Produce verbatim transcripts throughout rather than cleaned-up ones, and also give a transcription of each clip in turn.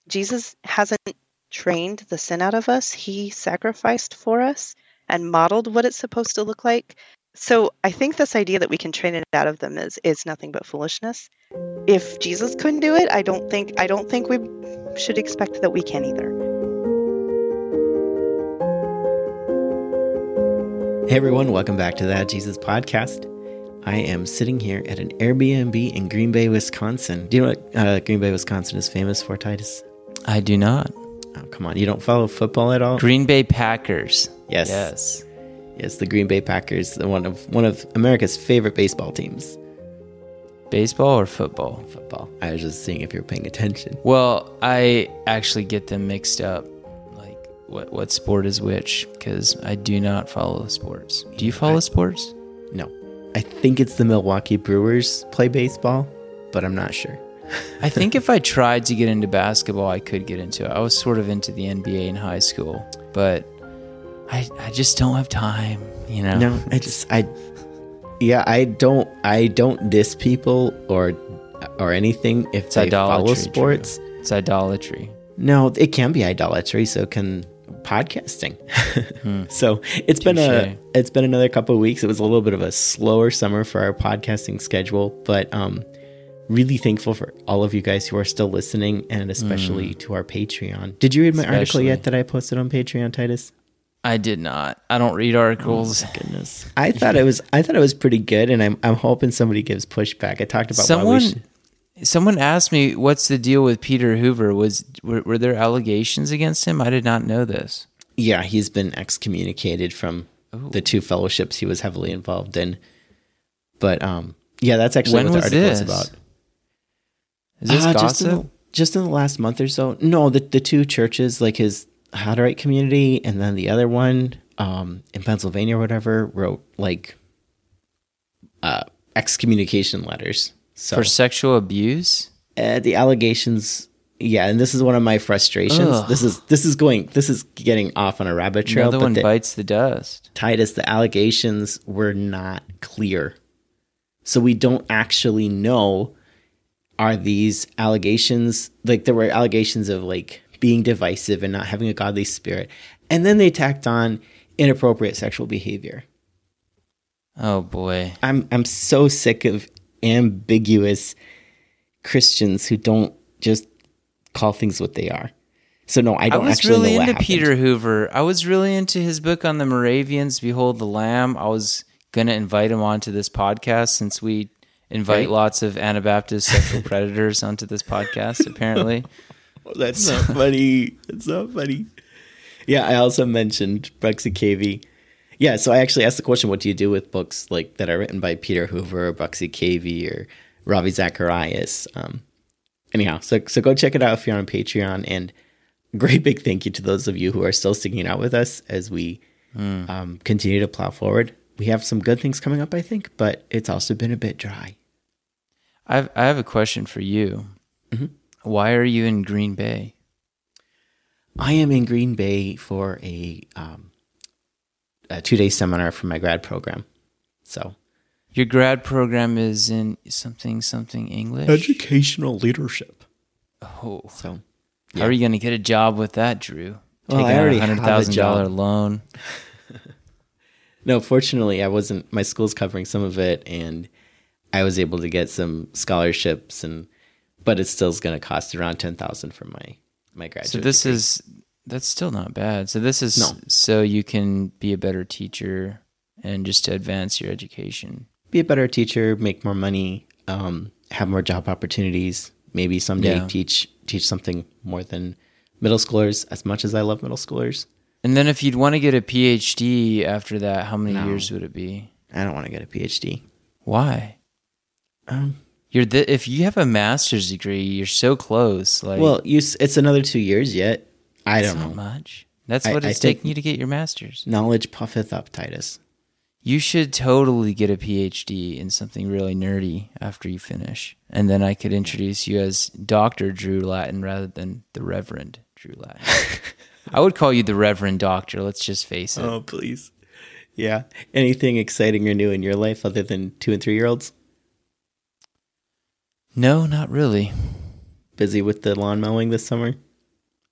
Jesus hasn't trained the sin out of us. He sacrificed for us and modeled what it's supposed to look like. So I think this idea that we can train it out of them is is nothing but foolishness. If Jesus couldn't do it, I don't think I don't think we should expect that we can either. Hey everyone, welcome back to That Jesus Podcast. I am sitting here at an Airbnb in Green Bay, Wisconsin. Do you know what uh, Green Bay, Wisconsin is famous for, Titus? I do not. Oh, come on. You don't follow football at all? Green Bay Packers. Yes. Yes. Yes, the Green Bay Packers, the one of one of America's favorite baseball teams. Baseball or football? Football. I was just seeing if you're paying attention. Well, I actually get them mixed up. Like, what, what sport is which? Because I do not follow sports. Do you follow I, sports? No. I think it's the Milwaukee Brewers play baseball, but I'm not sure. I think if I tried to get into basketball, I could get into it. I was sort of into the N B A in high school, but I I just don't have time, you know? No, I just, I, yeah, I don't, I don't diss people or or anything if it's they follow sports. True. It's idolatry. No, it can be idolatry, so can podcasting. hmm. So it's Touché. been a it's been another couple of weeks. It was a little bit of a slower summer for our podcasting schedule, but um really thankful for all of you guys who are still listening, and especially mm. to our Patreon. Did you read my especially. article yet that I posted on Patreon, Titus? I did not. I don't read articles. Oh, goodness. I thought it was I thought it was pretty good, and I'm I'm hoping somebody gives pushback. I talked about someone why we should... Someone asked me, what's the deal with Peter Hoover? Was were, were there allegations against him? I did not know this. Yeah, he's been excommunicated from Ooh. the two fellowships he was heavily involved in. But um, yeah, that's actually when what the article this? is about. Is this uh, gossip? Just in, the, just in the last month or so. No, the, the two churches, like his Hutterite community and then the other one um, in Pennsylvania or whatever, wrote like uh, excommunication letters. So, for sexual abuse? Uh, the allegations, yeah, and this is one of my frustrations. Ugh. This is this is going this is getting off on a rabbit trail. Another but one the, bites the dust. Titus, the allegations were not clear, so we don't actually know. Are these allegations like there were allegations of like being divisive and not having a godly spirit, and then they tacked on inappropriate sexual behavior. Oh boy, I'm I'm so sick of ambiguous Christians who don't just call things what they are. So no, I don't I was actually really know what into happened. Peter Hoover. I was really into his book on the Moravians, Behold the Lamb. I was going to invite him onto this podcast since we invite right. lots of Anabaptist sexual predators onto this podcast, apparently. Oh, that's not funny. That's not funny. Yeah, I also mentioned Bruxy Cavey. Yeah, so I actually asked the question, what do you do with books like that are written by Peter Hoover or Bruxy Cavey or Ravi Zacharias? Um, anyhow, so so go check it out if you're on Patreon. And great big thank you to those of you who are still sticking out with us as we mm. um, continue to plow forward. We have some good things coming up, I think, but it's also been a bit dry. I've, I have a question for you. Mm-hmm. Why are you in Green Bay? I am in Green Bay for a... Um, a two-day seminar for my grad program. So, your grad program is in something, something English? Educational leadership. Oh. So, yeah. How are you going to get a job with that, Drew? Well, Taking I already out a one hundred thousand dollars loan. No, fortunately, I wasn't, my school's covering some of it, and I was able to get some scholarships, and but it still is going to cost around ten thousand dollars for my, my graduate So this degree. is... That's still not bad. So this is no. so you can be a better teacher and just to advance your education. Be a better teacher, make more money, um, have more job opportunities. Maybe someday yeah. teach teach something more than middle schoolers, as much as I love middle schoolers. And then if you'd want to get a P H D after that, how many no. years would it be? I don't want to get a P H D. Why? Um, you're the, if you have a master's degree, you're so close. Like, well, you, it's another two years yet. I don't not know. much. That's I, what it's I taking you to get your master's. Knowledge puffeth up, Titus. You should totally get a P H D in something really nerdy after you finish. And then I could introduce you as Doctor Drew Latin rather than the Reverend Drew Latin. I would call you the Reverend Doctor, let's just face it. Oh, please. Yeah. Anything exciting or new in your life other than two and three-year-olds? No, not really. Busy with the lawn mowing this summer?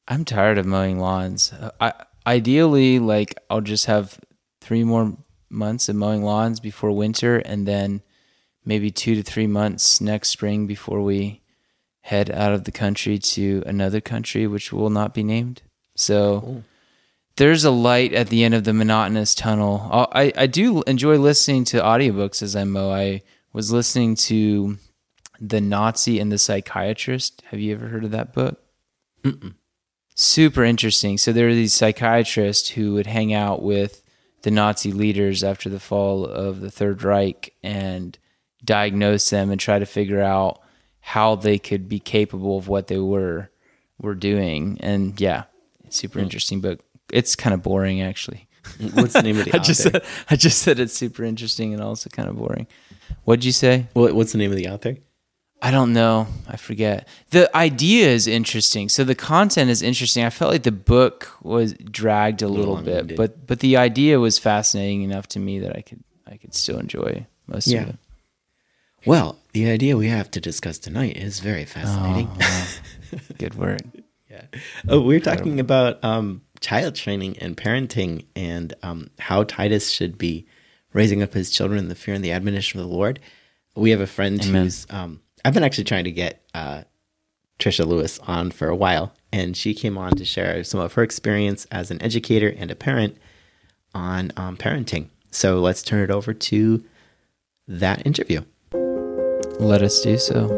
I'm tired of mowing lawns. Uh, I ideally like I'll just have three more months of mowing lawns before winter, and then maybe two to three months next spring before we head out of the country to another country, which will not be named. So cool. There's a light at the end of the monotonous tunnel. I, I do enjoy listening to audiobooks as I mow. I was listening to The Nazi and the Psychiatrist. Have you ever heard of that book? Mm-mm. Super interesting. So there are these psychiatrists who would hang out with the Nazi leaders after the fall of the Third Reich and diagnose them and try to figure out how they could be capable of what they were were doing. And yeah, super mm. interesting book. It's kind of boring, actually. What's the name of the I author? Just said, I just said it's super interesting and also kind of boring. What'd you say? What, what's the name of the author? I don't know. I forget. The idea is interesting. So the content is interesting. I felt like the book was dragged a little bit, but but the idea was fascinating enough to me that I could I could still enjoy most yeah. of it. Well, the idea we have to discuss tonight is very fascinating. Oh, wow. Good word. Yeah. Oh, we're talking about um, child training and parenting, and um, how Titus should be raising up his children in the fear and the admonition of the Lord. We have a friend Amen. who's um, I've been actually trying to get uh, Trisha Lewis on for a while, and she came on to share some of her experience as an educator and a parent on um, parenting. So let's turn it over to that interview. Let us do so.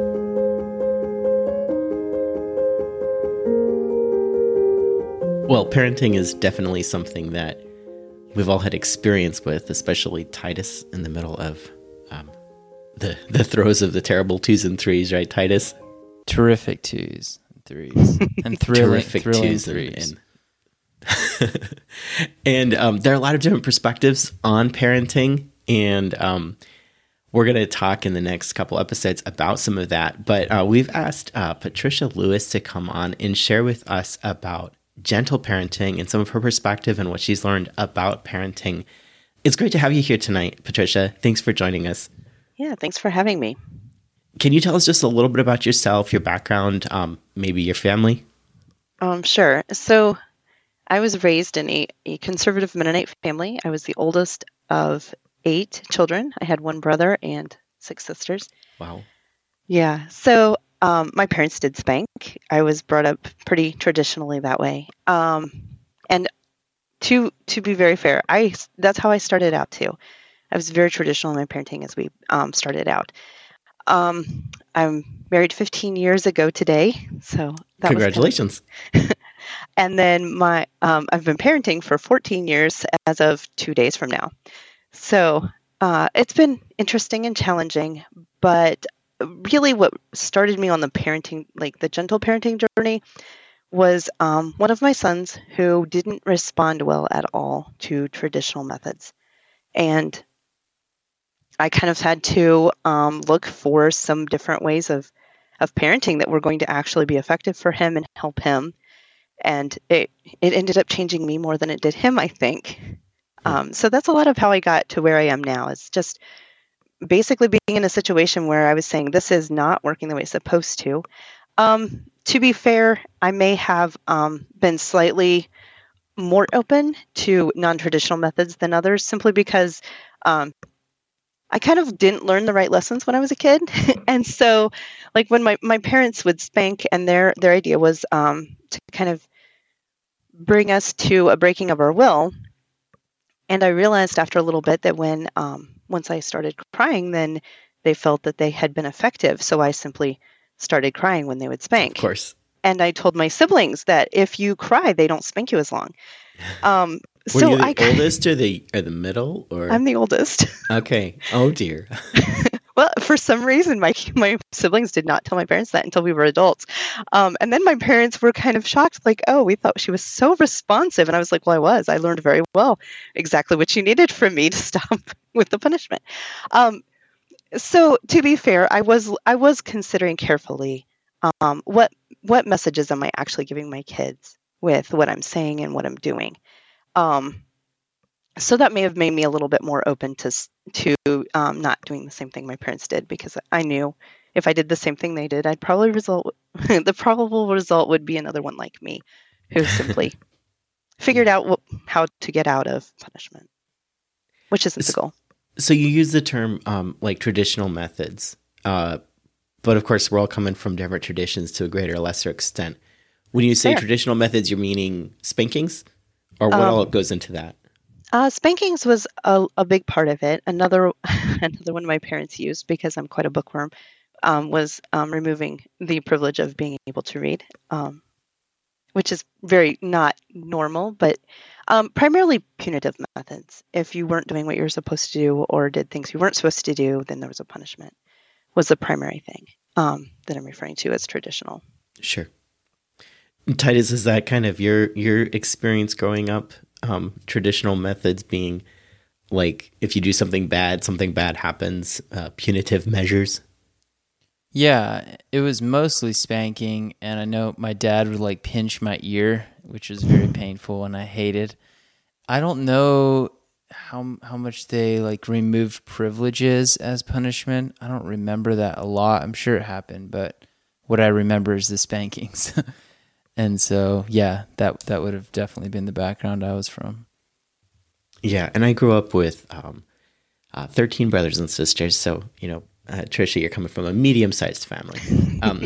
Well, parenting is definitely something that we've all had experience with, especially Titus in the middle of um, the the throes of the terrible twos and threes, right, Titus? Terrific twos and threes. And thrilling, Terrific thrilling twos threes. And, and um, there are a lot of different perspectives on parenting, and um, we're going to talk in the next couple episodes about some of that. But uh, we've asked uh, Patricia Lewis to come on and share with us about gentle parenting and some of her perspective and what she's learned about parenting. It's great to have you here tonight, Patricia. Thanks for joining us. Yeah, thanks for having me. Can you tell us just a little bit about yourself, your background, um, maybe your family? Um, sure. So I was raised in a, a conservative Mennonite family. I was the oldest of eight children. I had one brother and six sisters. Wow. Yeah. So um, my parents did spank. I was brought up pretty traditionally that way. Um, and to to be very fair, I that's how I started out too. I was very traditional in my parenting as we um, started out. Um, I'm married fifteen years ago today, so that congratulations. Was kind of... And then my um, I've been parenting for fourteen years as of two days from now. So uh, it's been interesting and challenging, but really what started me on the parenting, like the gentle parenting journey, was um, one of my sons who didn't respond well at all to traditional methods. And I kind of had to um, look for some different ways of, of parenting that were going to actually be effective for him and help him. And it, it ended up changing me more than it did him, I think. Um, so that's a lot of how I got to where I am now. It's just basically being in a situation where I was saying, this is not working the way it's supposed to. Um, to be fair, I may have um, been slightly more open to non-traditional methods than others, simply because um, I kind of didn't learn the right lessons when I was a kid. And so like when my, my parents would spank, and their, their idea was um, to kind of bring us to a breaking of our will. And I realized after a little bit that when um, once I started crying, then they felt that they had been effective. So I simply started crying when they would spank. Of course. And I told my siblings that if you cry, they don't spank you as long. Um, Were so you the I, oldest or the or the middle? Or I'm the oldest. Okay. Oh dear. Well, for some reason, my my siblings did not tell my parents that until we were adults. Um, and then my parents were kind of shocked, like, oh, we thought she was so responsive. And I was like, well, I was. I learned very well exactly what you needed from me to stop with the punishment. Um, so to be fair, I was I was considering carefully um, what what messages am I actually giving my kids with what I'm saying and what I'm doing. Um, so that may have made me a little bit more open to to um, not doing the same thing my parents did, because I knew if I did the same thing they did, I'd probably result the probable result would be another one like me, who simply figured out what, how to get out of punishment, which isn't the goal. So you use the term um, like traditional methods, uh, but of course we're all coming from different traditions to a greater or lesser extent. When you say Fair. traditional methods, you're meaning spankings, or what Um, all goes into that? Uh, spankings was a, a big part of it. Another another one my parents used, because I'm quite a bookworm, um, was um, removing the privilege of being able to read, um, which is very not normal, but um, primarily punitive methods. If you weren't doing what you were supposed to do or did things you weren't supposed to do, then there was a punishment, was the primary thing um, that I'm referring to as traditional. Sure. And Titus, is that kind of your your experience growing up? Um, traditional methods being like, if you do something bad, something bad happens, uh, punitive measures. Yeah, it was mostly spanking, and I know my dad would like pinch my ear, which was very painful and I hated. I don't know how how much they like removed privileges as punishment. I don't remember that a lot. I'm sure it happened, but what I remember is the spankings. And so, yeah, that that would have definitely been the background I was from. Yeah, and I grew up with um, uh, thirteen brothers and sisters, so, you know, uh, Trisha, you're coming from a medium-sized family. Um,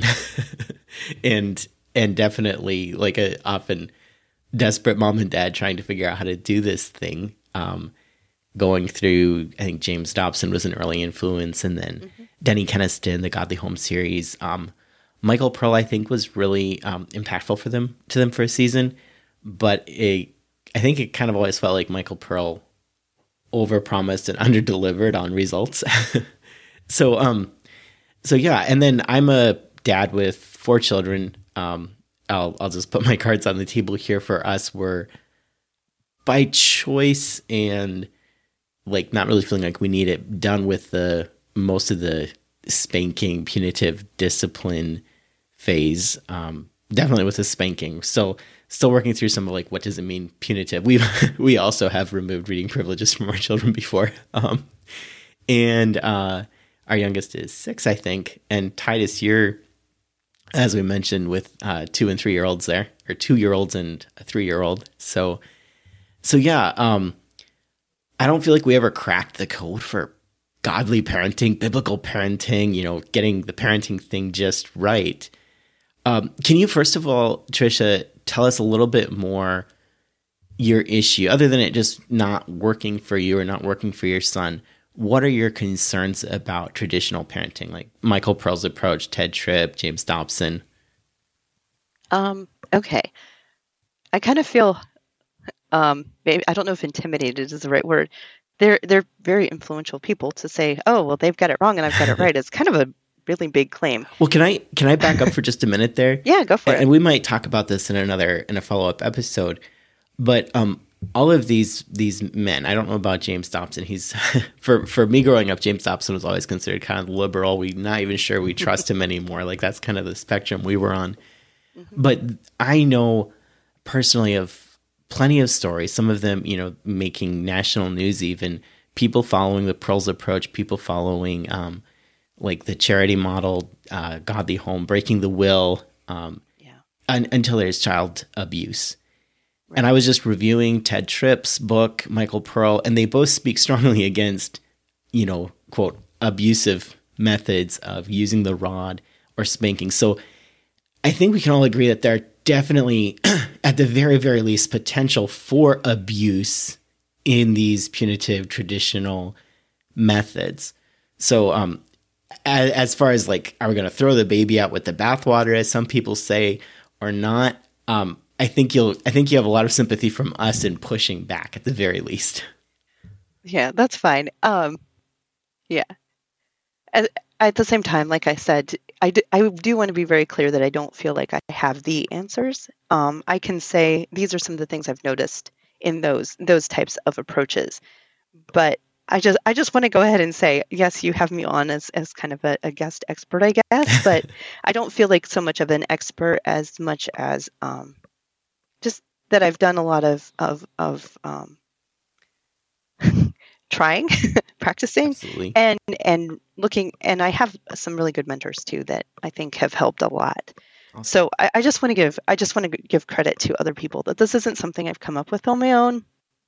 and and definitely, like, a often desperate mom and dad trying to figure out how to do this thing. Um, going through, I think James Dobson was an early influence, and then mm-hmm. Denny Keniston, the Godly Home series. Um, Michael Pearl, I think, was really um, impactful for them to them for a season, but it, I think it kind of always felt like Michael Pearl overpromised and underdelivered on results. so, um, so yeah, and then I'm a dad with four children. Um, I'll I'll just put my cards on the table here. For us, we're by choice and like not really feeling like we need it, done with the most of the spanking, punitive discipline phase. Um, definitely with the spanking. So still working through some of like, what does it mean punitive? We we also have removed reading privileges from our children before. Um, and uh, our youngest is six, I think. And Titus, you're, as we mentioned, with uh, two and three year olds there, or two year olds and a three year old. So, so yeah, um, I don't feel like we ever cracked the code for godly parenting, biblical parenting, you know, getting the parenting thing just right. Um, can you, first of all, Trisha, tell us a little bit more your issue, other than it just not working for you or not working for your son? What are your concerns about traditional parenting, like Michael Pearl's approach, Ted Tripp, James Dobson? Um, okay. I kind of feel, um, maybe, I don't know if intimidated is the right word. They're they're very influential people to say, oh, well, they've got it wrong and I've got it right. It's kind of a really big claim. Well, can I can I back up for just a minute there? Yeah, go for and, it. And we might talk about this in another in a follow-up episode. But um, all of these these men, I don't know about James Dobson. He's for for me growing up, James Dobson was always considered kind of liberal. We're not even sure we trust him anymore. Like that's kind of the spectrum we were on. Mm-hmm. But I know personally of plenty of stories, some of them, you know, making national news, even people following the Pearl's approach, people following um, like the charity model, uh, Godly Home, breaking the will, um, yeah. un- until there's child abuse. Right. And I was just reviewing Ted Tripp's book, Michael Pearl, and they both speak strongly against, you know, quote, abusive methods of using the rod or spanking. So I think we can all agree that there are definitely, at the very, very least, potential for abuse in these punitive traditional methods. So um, as, as far as like, are we going to throw the baby out with the bathwater, as some people say, or not? Um, I think you'll. I think you have a lot of sympathy from us in pushing back, at the very least. Yeah, that's fine. Um, yeah. At, at the same time, like I said, I do, I do want to be very clear that I don't feel like I have the answers. Um, I can say these are some of the things I've noticed in those those types of approaches, but I just I just want to go ahead and say, yes, you have me on as, as kind of a, a guest expert, I guess, but I don't feel like so much of an expert as much as um, just that I've done a lot of of of um, trying, practicing, Absolutely. and and looking, and I have some really good mentors too that I think have helped a lot. Awesome. So I, I just want to give I just want to give credit to other people that this isn't something I've come up with on my own,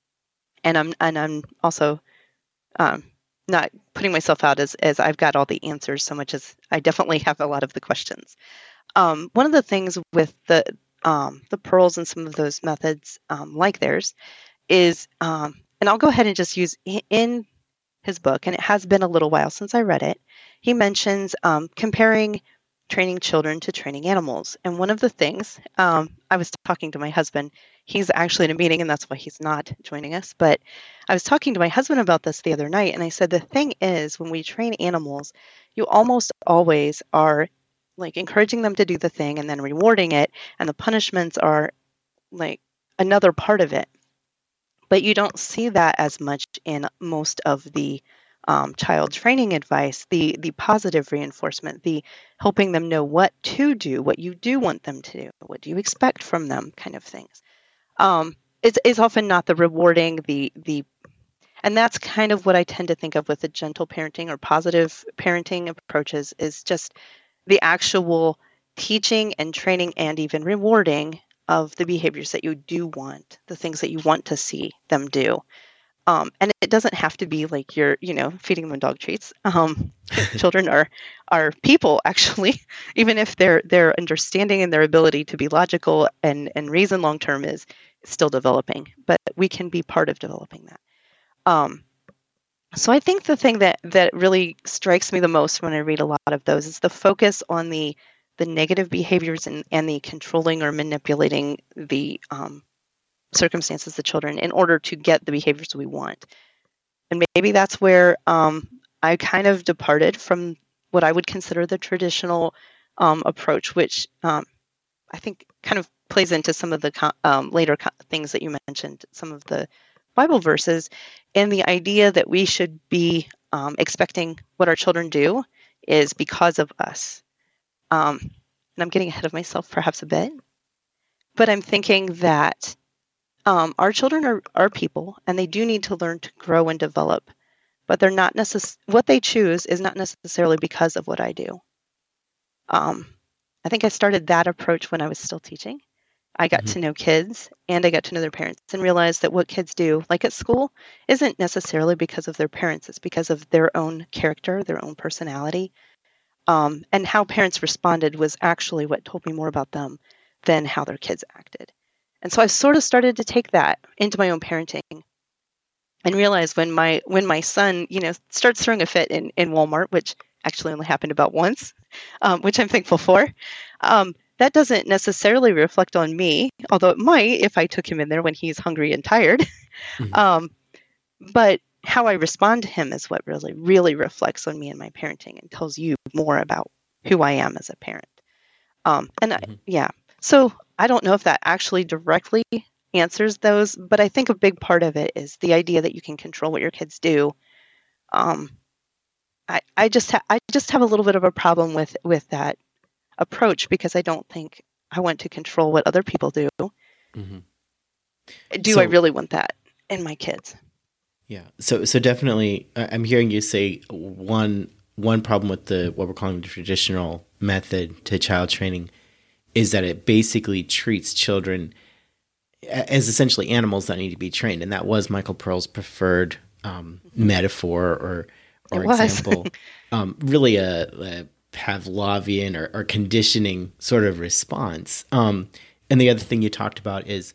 and I'm and I'm also um, not putting myself out as as I've got all the answers so much as I definitely have a lot of the questions. Um, one of the things with the um, the pearls and some of those methods um, like theirs is, um, and I'll go ahead and just use in his book, and it has been a little while since I read it. He mentions um, comparing training children to training animals. And one of the things, um, I was talking to my husband, he's actually in a meeting and that's why he's not joining us, but I was talking to my husband about this the other night, and I said, the thing is, when we train animals, you almost always are like encouraging them to do the thing and then rewarding it, and the punishments are like another part of it. But you don't see that as much in most of the um, child training advice, the the positive reinforcement, the helping them know what to do, what you do want them to do, what do you expect from them, kind of things. Um, it's, it's often not the rewarding, the the, and that's kind of what I tend to think of with the gentle parenting or positive parenting approaches, is just the actual teaching and training and even rewarding of the behaviors that you do want, the things that you want to see them do. Um, and it doesn't have to be like you're, you know, feeding them dog treats. Um, children are are people, actually, even if their their understanding and their ability to be logical and, and reason long term is still developing. But we can be part of developing that. Um, so I think the thing that, that really strikes me the most when I read a lot of those is the focus on the the negative behaviors and, and the controlling or manipulating the um, circumstances of the children in order to get the behaviors we want. And maybe that's where um, I kind of departed from what I would consider the traditional um, approach, which um, I think kind of plays into some of the co- um, later co- things that you mentioned, some of the Bible verses, and the idea that we should be um, expecting what our children do is because of us. Um, and I'm getting ahead of myself perhaps a bit, but I'm thinking that um, our children are, are people, and they do need to learn to grow and develop, but they're not necess- what they choose is not necessarily because of what I do. Um, I think I started that approach when I was still teaching. I got mm-hmm. to know kids, and I got to know their parents, and realized that what kids do, like at school, isn't necessarily because of their parents. It's because of their own character, their own personality. Um, and how parents responded was actually what told me more about them than how their kids acted. And so I sort of started to take that into my own parenting and realize when my when my son, you know, starts throwing a fit in, in Walmart, which actually only happened about once, um, which I'm thankful for, um, that doesn't necessarily reflect on me, although it might if I took him in there when he's hungry and tired. Mm-hmm. um, but how I respond to him is what really, really reflects on me and my parenting and tells you more about who I am as a parent. Um, and mm-hmm. I, yeah, so I don't know if that actually directly answers those, but I think a big part of it is the idea that you can control what your kids do. Um, I, I just ha- I just have a little bit of a problem with, with that approach because I don't think I want to control what other people do. Mm-hmm. Do so, I really want that in my kids? Yeah. So so definitely, I'm hearing you say one one problem with the what we're calling the traditional method to child training is that it basically treats children as essentially animals that need to be trained, and that was Michael Pearl's preferred um, metaphor or or example. um, really a, a Pavlovian or, or conditioning sort of response. Um, and the other thing you talked about is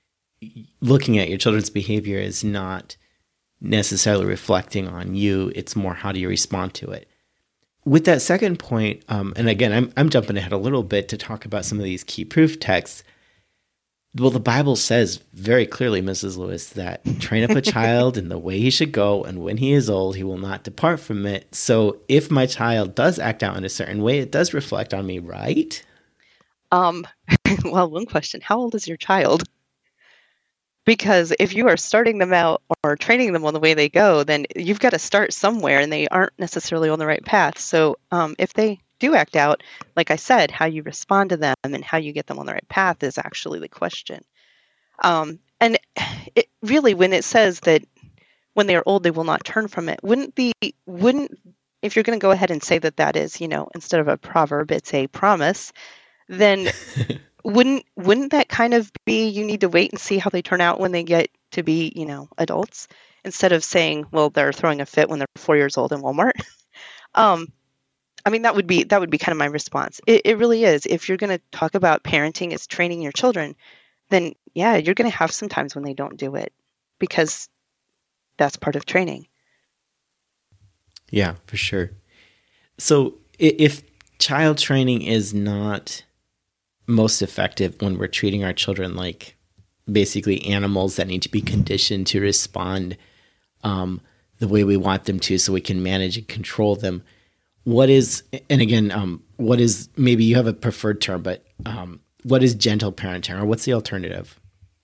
looking at your children's behavior is not necessarily reflecting on you. It's more how do you respond to it. With that second point, um, and again, I'm I'm jumping ahead a little bit to talk about some of these key proof texts. Well, the Bible says very clearly, Missus Lewis, that train up a child in the way he should go, and when he is old, he will not depart from it. So if my child does act out in a certain way, it does reflect on me, right? Um, well, one question, how old is your child? Because if you are starting them out or training them on the way they go, then you've got to start somewhere, and they aren't necessarily on the right path. So um, if they do act out, like I said, how you respond to them and how you get them on the right path is actually the question. Um, and it really, when it says that when they are old, they will not turn from it, wouldn't be, wouldn't, if you're going to go ahead and say that that is, you know, instead of a proverb, it's a promise, then wouldn't wouldn't that kind of be you need to wait and see how they turn out when they get to be, you know, adults, instead of saying, well, they're throwing a fit when they're four years old in Walmart. um, I mean, that would be that would be kind of my response. It, it really is. If you're going to talk about parenting as training your children, then yeah, you're going to have some times when they don't do it, because that's part of training. Yeah, for sure. So if child training is not most effective when we're treating our children like basically animals that need to be conditioned to respond um, the way we want them to so we can manage and control them, what is, and again, um, what is, maybe you have a preferred term, but um, what is gentle parenting, or what's the alternative?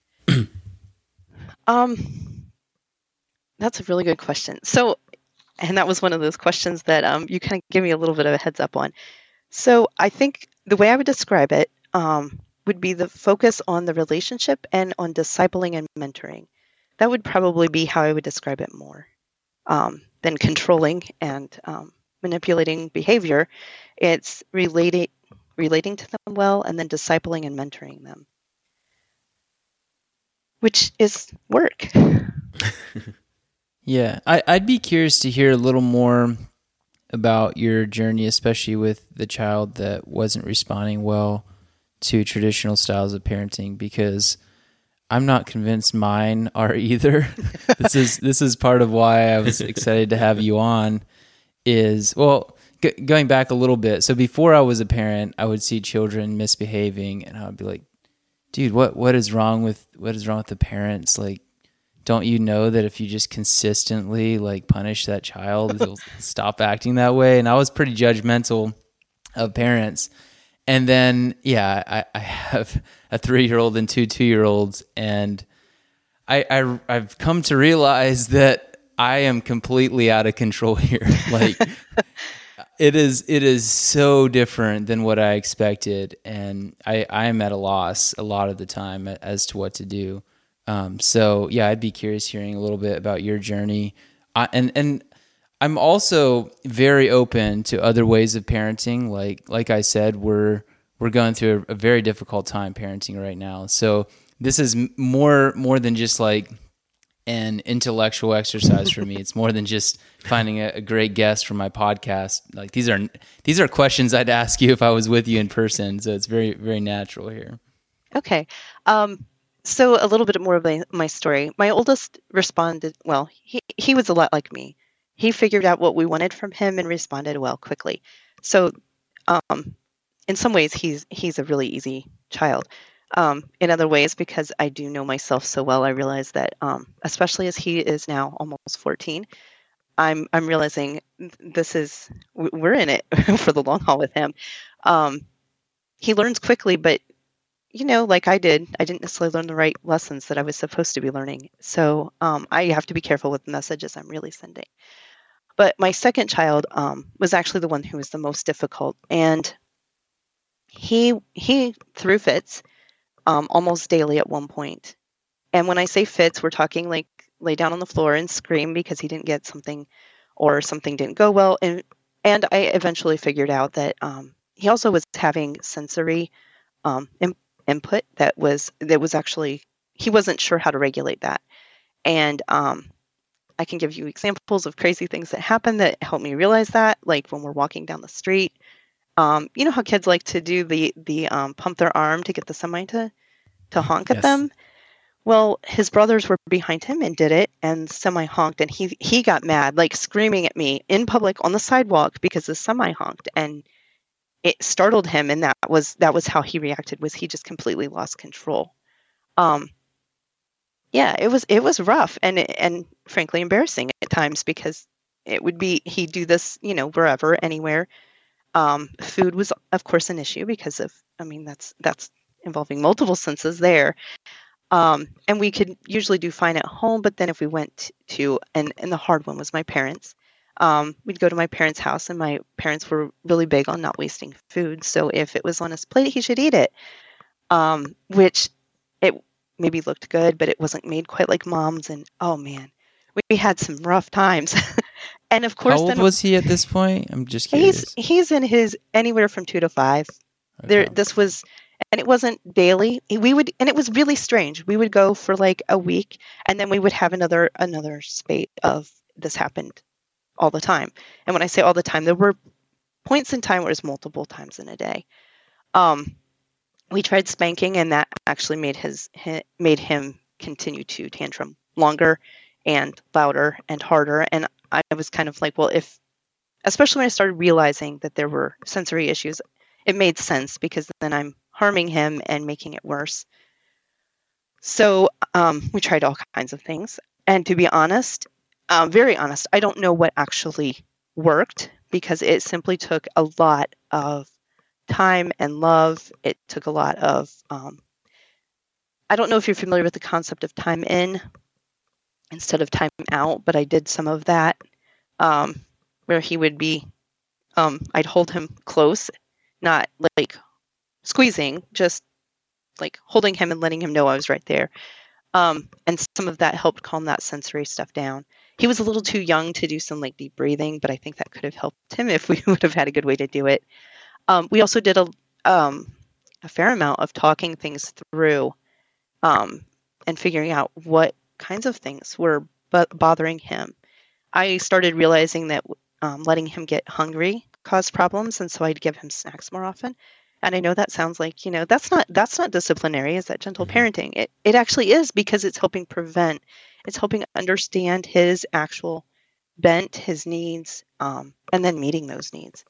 um, that's a really good question. So, and that was one of those questions that um, you kind of give me a little bit of a heads up on. So I think the way I would describe it um, would be the focus on the relationship and on discipling and mentoring. That would probably be how I would describe it more um, than controlling and um, manipulating behavior. It's relating relating to them well, and then discipling and mentoring them, which is work. Yeah, I, I'd be curious to hear a little more about your journey, especially with the child that wasn't responding well to traditional styles of parenting, because I'm not convinced mine are either. this is this is part of why I was excited to have you on. Is well, g- going back a little bit. So before I was a parent, I would see children misbehaving, and I would be like, "Dude, what what is wrong with what is wrong with the parents? Like, don't you know that if you just consistently like punish that child, they'll stop acting that way?" And I was pretty judgmental of parents. And then, yeah, I, I have a three-year-old and two two-year-olds, and I, I I've come to realize that I am completely out of control here. Like, it is it is so different than what I expected, and I I am at a loss a lot of the time as to what to do. Um, so yeah, I'd be curious hearing a little bit about your journey, I, and and. I'm also very open to other ways of parenting. Like like I said, we're we're going through a, a very difficult time parenting right now. So this is more more than just like an intellectual exercise for me. It's more than just finding a, a great guest for my podcast. Like these are these are questions I'd ask you if I was with you in person. So it's very very natural here. Okay. Um, so a little bit more of my, my story. My oldest responded well. He he was a lot like me. He figured out what we wanted from him and responded well quickly. So um, in some ways, he's he's a really easy child. Um, in other ways, because I do know myself so well, I realize that, um, especially as he is now almost fourteen, I'm I'm realizing this is, we're in it for the long haul with him. Um, he learns quickly, but, you know, like I did, I didn't necessarily learn the right lessons that I was supposed to be learning. So um, I have to be careful with the messages I'm really sending. But my second child um, was actually the one who was the most difficult, and he he threw fits um, almost daily at one point. And when I say fits, we're talking like lay down on the floor and scream because he didn't get something or something didn't go well. And and I eventually figured out that um, he also was having sensory um, in, input that was that was actually, he wasn't sure how to regulate that. And um, I can give you examples of crazy things that happen that help me realize that, like when we're walking down the street. Um, you know how kids like to do the the um, pump their arm to get the semi to to honk Yes. at them? Well, his brothers were behind him and did it, and semi honked, and he he got mad, like screaming at me in public on the sidewalk because the semi honked, and it startled him, and that was that was how he reacted. Was he just completely lost control? Um, yeah, it was it was rough and and frankly embarrassing at times, because it would be he'd do this, you know, wherever, anywhere. Um, food was, of course, an issue because of, I mean, that's that's involving multiple senses there. Um, and we could usually do fine at home, but then if we went to, and, and the hard one was my parents, um, we'd go to my parents' house, and my parents were really big on not wasting food. So if it was on his plate, he should eat it, um, which it maybe looked good, but it wasn't made quite like mom's. And oh man, we had some rough times. And of course, How old then, was he at this point? I'm just curious. He's he's in his anywhere from two to five. There, Okay. this was, and it wasn't daily. We would, and it was really strange. We would go for like a week, and then we would have another another spate of this happened all the time. And when I say all the time, there were points in time where it was multiple times in a day. Um, we tried spanking, and that actually made his hi- made him continue to tantrum longer and louder and harder. And I was kind of like, well, if, especially when I started realizing that there were sensory issues, it made sense because then I'm harming him and making it worse. So um, we tried all kinds of things. And to be honest, um, very honest, I don't know what actually worked because it simply took a lot of time and love. It took a lot of, um, I don't know if you're familiar with the concept of time in instead of time out, but I did some of that um, where he would be, um, I'd hold him close, not like squeezing, just like holding him and letting him know I was right there. Um, and some of that helped calm that sensory stuff down. He was a little too young to do some like deep breathing, but I think that could have helped him if we would have had a good way to do it. Um, we also did a, um, a fair amount of talking things through um, and figuring out what kinds of things were b- bothering him. I started realizing that um, letting him get hungry caused problems, and so I'd give him snacks more often. And I know that sounds like, you know, that's not that's not disciplinary. Is that gentle Mm-hmm. parenting? It it actually is because it's helping prevent. It's helping understand his actual bent, his needs, um, and then meeting those needs.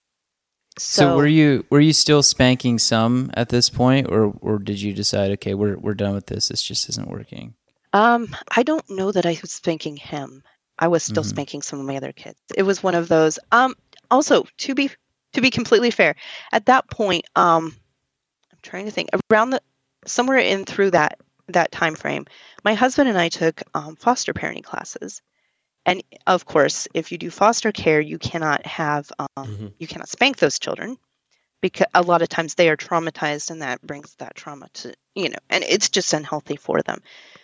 So, So, were you were you still spanking some at this point, or or did you decide, okay, we're we're done with this. This just isn't working. um, I don't know that I was spanking him. I was still Mhm. spanking some of my other kids. It was one of those. Um, also, to be to be completely fair, at that point, um, I'm trying to think around the somewhere in through that that time frame, my husband and I took um, foster parenting classes, and of course, if you do foster care, you cannot have um, Mm-hmm. you cannot spank those children because a lot of times they are traumatized, and that brings that trauma to you know, and it's just unhealthy for them.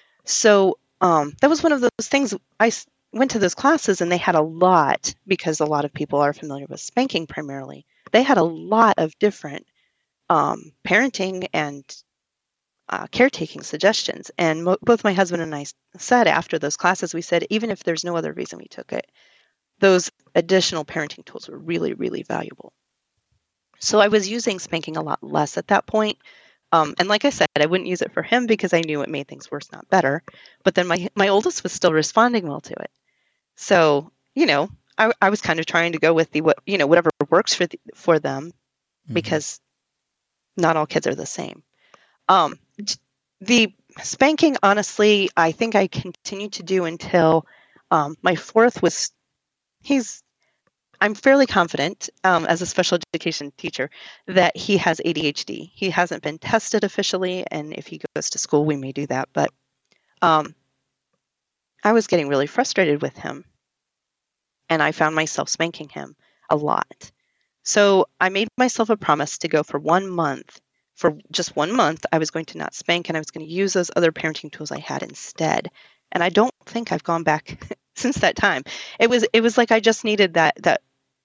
So um, that was one of those things. I s- went to those classes, and they had a lot because a lot of people are familiar with spanking primarily. They had a lot of different um, parenting and uh, caretaking suggestions. And mo- both my husband and I s- said after those classes, we said, even if there's no other reason we took it, those additional parenting tools were really, really valuable. So I was using spanking a lot less at that point. Um, and like I said, I wouldn't use it for him because I knew it made things worse, not better. But then my, my oldest was still responding well to it. So, you know, I, I was kind of trying to go with the, what, you know, whatever works for, the, for them Mhm. because not all kids are the same. Um, the spanking, honestly, I think I continued to do until um, my fourth was, he's, I'm fairly confident um, as a special education teacher that he has A D H D. He hasn't been tested officially, and if he goes to school, we may do that. But um, I was getting really frustrated with him, and I found myself spanking him a lot. So I made myself a promise to go for one month. For just one month, I was going to not spank, and I was going to use those other parenting tools I had instead. And I don't think I've gone back since that time. It was it was like I just needed that that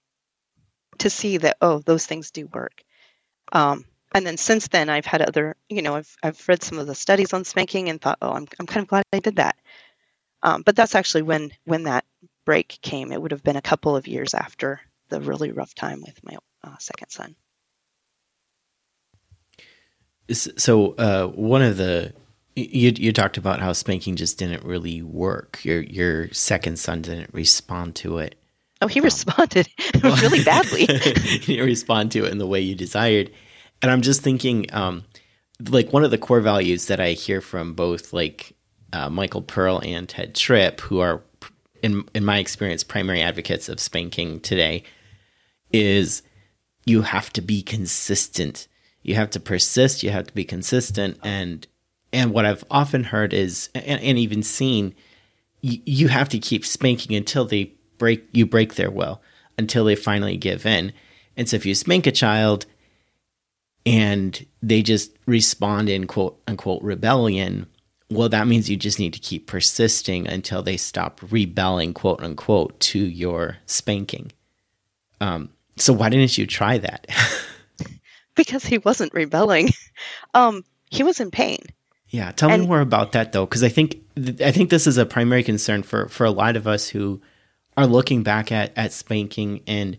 to see that, oh, those things do work. Um, and then since then, I've had other, you know, I've I've read some of the studies on spanking and thought, oh, I'm I'm kind of glad I did that. Um, but that's actually when when that break came. It would have been a couple of years after the really rough time with my uh, second son. So uh, one of the you you talked about how spanking just didn't really work. Your your second son didn't respond to it. Oh, he responded really badly. He didn't respond to it in the way you desired. And I'm just thinking, um, like one of the core values that I hear from both like uh, Michael Pearl and Ted Tripp, who are in in my experience primary advocates of spanking today, is you have to be consistent. You have to persist. You have to be consistent. And and what I've often heard is, and, and even seen, y- you have to keep spanking until they break. You break their will, until they finally give in. And so if you spank a child and they just respond in quote unquote rebellion, well, that means you just need to keep persisting until they stop rebelling, quote unquote, to your spanking. Um, so why didn't you try that? because he wasn't rebelling. Um, he was in pain. Yeah, tell And- me more about that though, because I think th- I think this is a primary concern for for a lot of us who are looking back at at spanking, and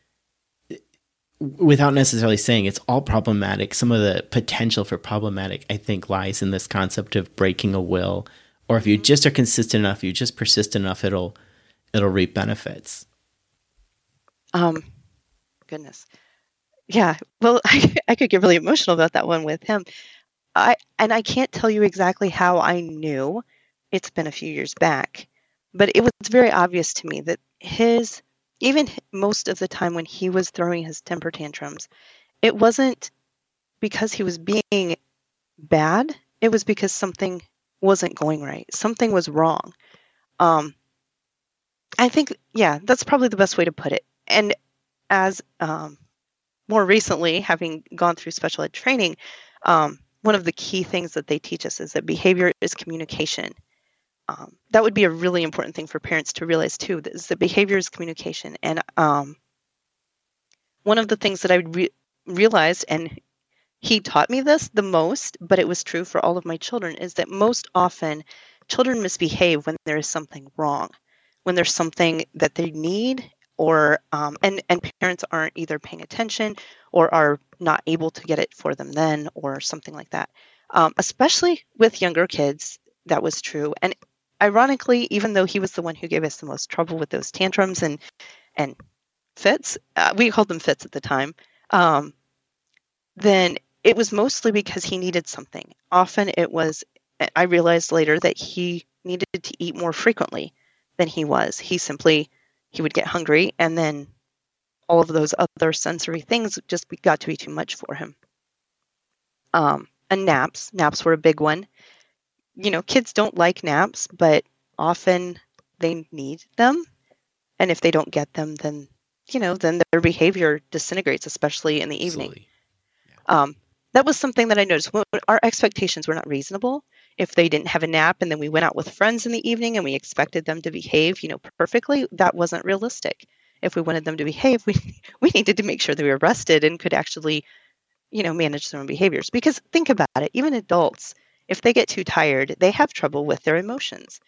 without necessarily saying it's all problematic, some of the potential for problematic, I think, lies in this concept of breaking a will, or if you just are consistent enough, you just persist enough, it'll it'll reap benefits. Um, goodness. Yeah. Well, I, I could get really emotional about that one with him. I and I can't tell you exactly how I knew. It's been a few years back, but it was very obvious to me that his, even most of the time when he was throwing his temper tantrums, it wasn't because he was being bad. It was because something wasn't going right. Something was wrong. Um, I think, yeah, that's probably the best way to put it. And as um, more recently, having gone through special ed training, um, one of the key things that they teach us is that behavior is communication. Um, that would be a really important thing for parents to realize too, is that behavior is communication. And um, one of the things that I re- realized, and he taught me this the most, but it was true for all of my children, is that most often children misbehave when there is something wrong, when there's something that they need, or um, and, and parents aren't either paying attention or are not able to get it for them then, or something like that. Um, especially with younger kids, that was true. And ironically, even though he was the one who gave us the most trouble with those tantrums and and fits, uh, we called them fits at the time, um, then it was mostly because he needed something. Often it was, I realized later that he needed to eat more frequently than he was. He simply, he would get hungry, and then all of those other sensory things just got to be too much for him. Um, and naps, naps were a big one. You know, kids don't like naps, but often they need them. And if they don't get them, then, you know, then their behavior disintegrates, especially in the evening. Absolutely. Um, that was something that I noticed. When our expectations were not reasonable. If they didn't have a nap and then we went out with friends in the evening and we expected them to behave, you know, perfectly, that wasn't realistic. If we wanted them to behave, we we needed to make sure they were rested and could actually, you know, manage their own behaviors. Because think about it, even adults, if they get too tired, they have trouble with their emotions.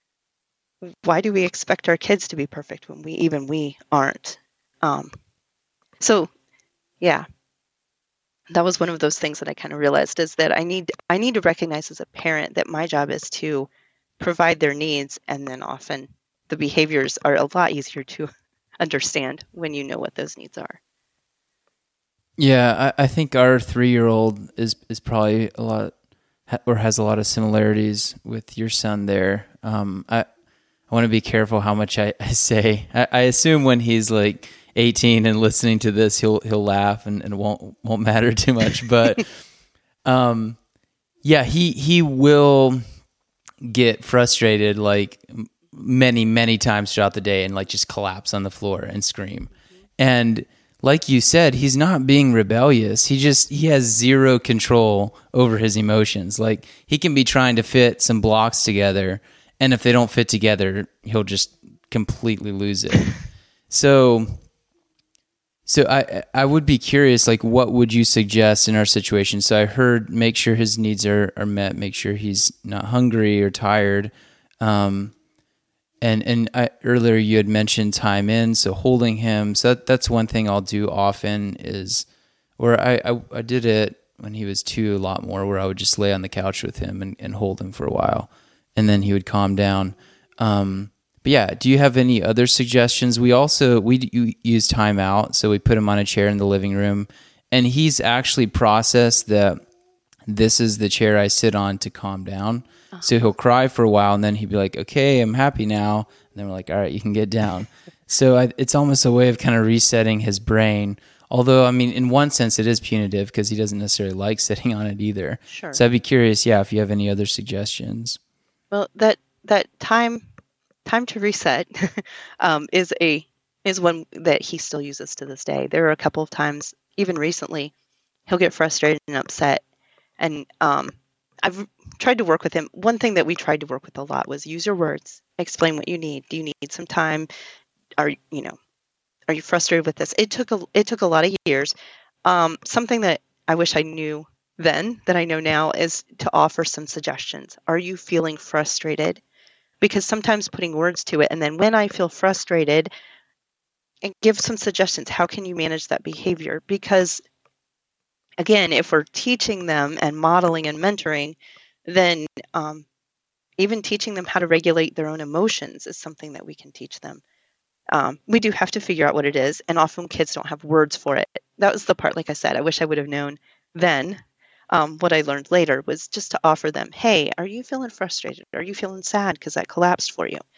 Why do we expect our kids to be perfect when we even we aren't? Um, so, yeah. That was one of those things that I kind of realized, is that I need I need to recognize as a parent that my job is to provide their needs, and then often the behaviors are a lot easier to understand when you know what those needs are. Yeah, I, I think our three-year-old is is probably a lot, or has a lot of similarities with your son there. Um, I I want to be careful how much I, I say. I, I assume when he's like eighteen and listening to this, he'll he'll laugh and, and won't won't matter too much. But um, yeah, he he will get frustrated like many many times throughout the day and like just collapse on the floor and scream. And like you said, he's not being rebellious. He just he has zero control over his emotions. Like he can be trying to fit some blocks together, and if they don't fit together, he'll just completely lose it. So. So I I would be curious, like, what would you suggest in our situation? So I heard make sure his needs are, are met, make sure he's not hungry or tired. Um, and and I, earlier you had mentioned time in, so holding him. So that, that's one thing I'll do often is, or I, I, I did it when he was two a lot more, where I would just lay on the couch with him and, and hold him for a while. And then he would calm down. Um But yeah, do you have any other suggestions? We also, we d- use timeout, so we put him on a chair in the living room, and he's actually processed that this is the chair I sit on to calm down. Uh-huh. So he'll cry for a while, and then he'd be like, okay, I'm happy now. And then we're like, all right, you can get down. So I, it's almost a way of kind of resetting his brain. Although, I mean, in one sense, it is punitive because he doesn't necessarily like sitting on it either. Sure. So I'd be curious, yeah, if you have any other suggestions. Well, that that time time to reset um, is a is one that he still uses to this day. There are a couple of times, even recently, he'll get frustrated and upset, and um, I've tried to work with him. One thing that we tried to work with a lot was use your words, explain what you need. Do you need some time? Are you know, are you frustrated with this? It took a it took a lot of years. Um, something that I wish I knew then that I know now is to offer some suggestions. Are you feeling frustrated? Because sometimes putting words to it, and then when I feel frustrated, and give some suggestions. How can you manage that behavior? Because again, if we're teaching them and modeling and mentoring, then um, even teaching them how to regulate their own emotions is something that we can teach them. Um, we do have to figure out what it is, and often kids don't have words for it. That was the part, like I said, I wish I would have known then. Um, what I learned later was just to offer them, hey, are you feeling frustrated? Are you feeling sad because that collapsed for you?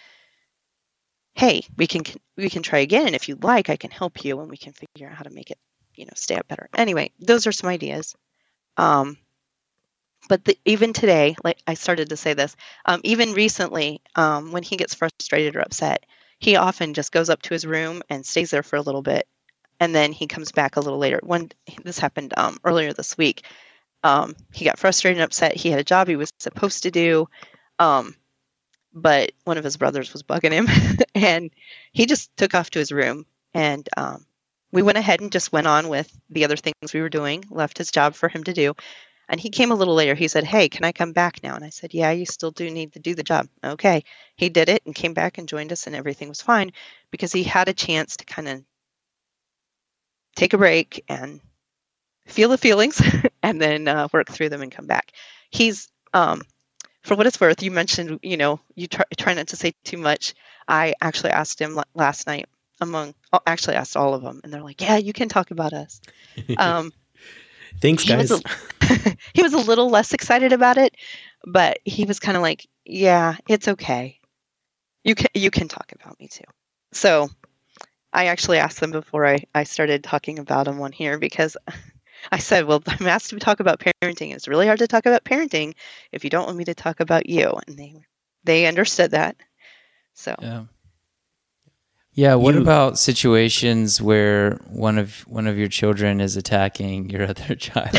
Hey, we can we can try again, and if you'd like, I can help you, and we can figure out how to make it, you know, stay up better. Anyway, those are some ideas. Um, but the, even today, like I started to say this, um, even recently, um, when he gets frustrated or upset, he often just goes up to his room and stays there for a little bit, and then he comes back a little later. When this happened um, earlier this week, um, he got frustrated and upset. He had a job he was supposed to do. Um, But one of his brothers was bugging him, and he just took off to his room. And um, we went ahead and just went on with the other things we were doing, left his job for him to do. And he came a little later. He said, hey, can I come back now? And I said, yeah, you still do need to do the job. Okay. He did it and came back and joined us, and everything was fine because he had a chance to kind of take a break and feel the feelings and then uh, work through them and come back. He's... Um, For what it's worth, you mentioned, you know, you try, try not to say too much. I actually asked him last night among, actually asked all of them, and they're like, yeah, you can talk about us. Um, Thanks, he guys. Was a, he was a little less excited about it, but he was kind of like, yeah, it's okay. You can, you can talk about me too. So I actually asked them before I, I started talking about him on here, because I said, well, I'm asked to talk about parenting. It's really hard to talk about parenting if you don't want me to talk about you. And they they understood that. So yeah. Yeah, what You- about situations where one of one of your children is attacking your other child?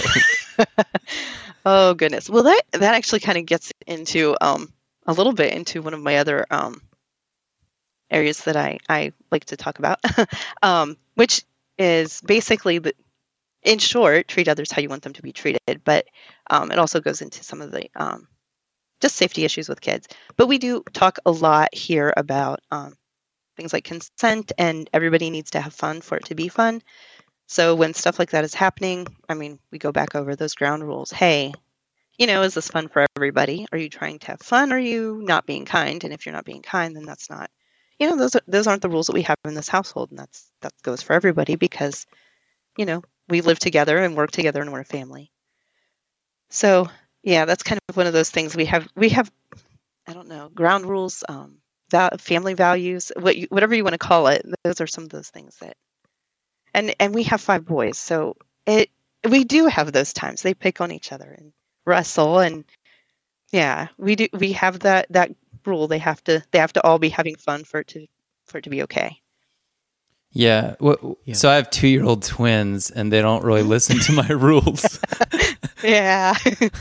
oh goodness. Well, that that actually kind of gets into um a little bit into one of my other um areas that I I like to talk about. um which is basically the in short, treat others how you want them to be treated. But um, it also goes into some of the um, just safety issues with kids. But we do talk a lot here about um, things like consent, and everybody needs to have fun for it to be fun. So when stuff like that is happening, I mean, we go back over those ground rules. Hey, you know, is this fun for everybody? Are you trying to have fun? Or are you not being kind? And if you're not being kind, then that's not, you know, those are, those aren't the rules that we have in this household. And that's that goes for everybody, because, you know, we live together and work together, and we're a family. So yeah, that's kind of one of those things we have. We have, I don't know, ground rules, um, val- family values, what you, whatever you want to call it. Those are some of those things that, and and we have five boys, so it we do have those times they pick on each other and wrestle, and yeah, we do. We have that that rule. They have to they have to all be having fun for it to for it to be okay. Yeah. Well, Yeah. so I have two-year-old twins, and they don't really listen to my rules. Yeah.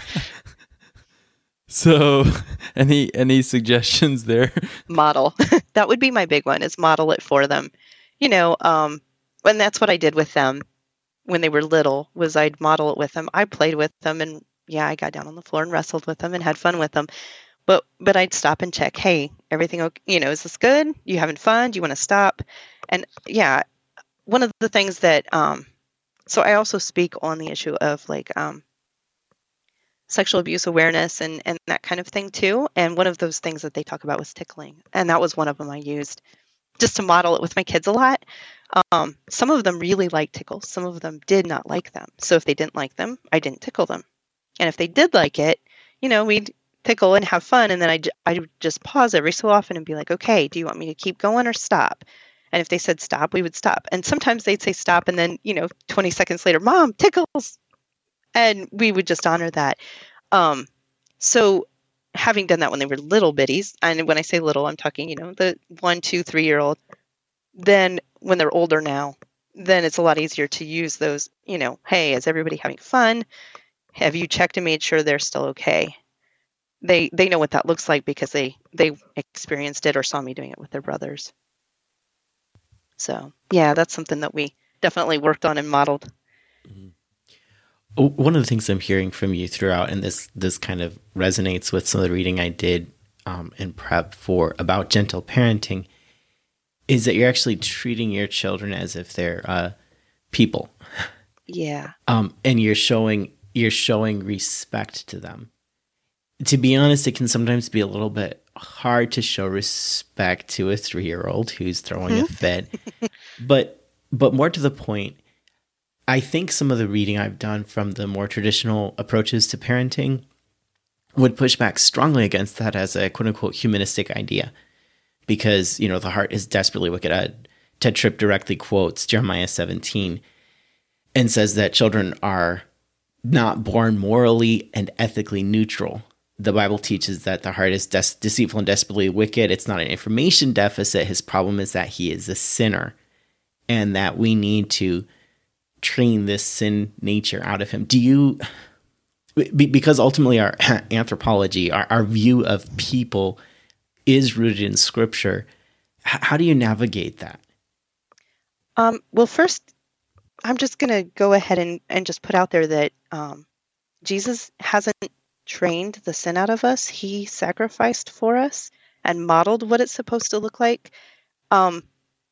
So, any any suggestions there? Model. That would be my big one, is model it for them. You know, um, and that's what I did with them when they were little, was I'd model it with them. I played with them, and yeah, I got down on the floor and wrestled with them and had fun with them. But but I'd stop and check, hey, everything okay? You know, is this good? You having fun? Do you want to stop? And yeah, one of the things that, um, so I also speak on the issue of like um, sexual abuse awareness and, and that kind of thing too. And one of those things that they talk about was tickling. And that was one of them I used just to model it with my kids a lot. Um, some of them really liked tickles. Some of them did not like them. So if they didn't like them, I didn't tickle them. And if they did like it, you know, we'd tickle and have fun. And then I I would just pause every so often and be like, okay, do you want me to keep going or stop? And if they said stop, we would stop. And sometimes they'd say stop. And then, you know, twenty seconds later, Mom, tickles. And we would just honor that. Um, so having done that when they were little bitties, and when I say little, I'm talking, you know, the one, two, three year old, then when they're older now, then it's a lot easier to use those, you know, hey, is everybody having fun? Have you checked and made sure they're still okay? They they know what that looks like because they, they experienced it or saw me doing it with their brothers. So, yeah, that's something that we definitely worked on and modeled. One of the things I'm hearing from you throughout, and this this kind of resonates with some of the reading I did um, in prep for about gentle parenting, is that you're actually treating your children as if they're uh, people. Yeah. Um, and you're showing you're showing respect to them. To be honest, it can sometimes be a little bit hard to show respect to a three-year-old who's throwing a fit. But but more to the point, I think some of the reading I've done from the more traditional approaches to parenting would push back strongly against that as a quote-unquote humanistic idea. Because, you know, the heart is desperately wicked. Uh, Ted Tripp directly quotes Jeremiah seventeen and says that children are not born morally and ethically neutral. The Bible teaches that the heart is des- deceitful and desperately wicked. It's not an information deficit. His problem is that he is a sinner, and that we need to train this sin nature out of him. Do you, be, because ultimately our anthropology, our, our view of people is rooted in scripture, h- how do you navigate that? Um, well, first, I'm just going to go ahead and, and just put out there that um, Jesus hasn't trained the sin out of us. He sacrificed for us and modeled what it's supposed to look like. Um,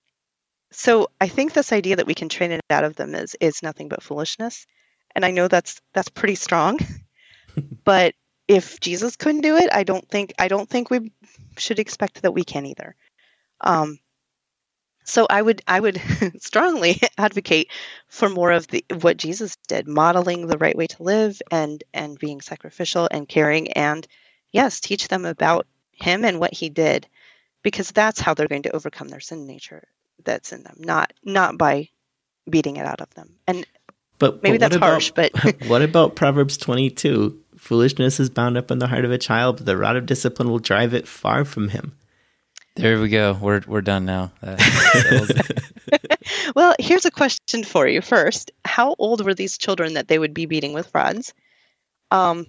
so I think this idea that we can train it out of them is is nothing but foolishness. And I know that's that's pretty strong. But if Jesus couldn't do it, I don't think I don't think we should expect that we can either. Um, so I would I would strongly advocate for more of the what Jesus did, modeling the right way to live and and being sacrificial and caring, and yes, teach them about him and what he did, because that's how they're going to overcome their sin nature that's in them, not not by beating it out of them. And But maybe but that's what harsh, about, but what about Proverbs twenty-two? Foolishness is bound up in the heart of a child, but the rod of discipline will drive it far from him. There we go. We're we're done now. That settles it. Well, here's a question for you first. How old were these children that they would be beating with rods? Um,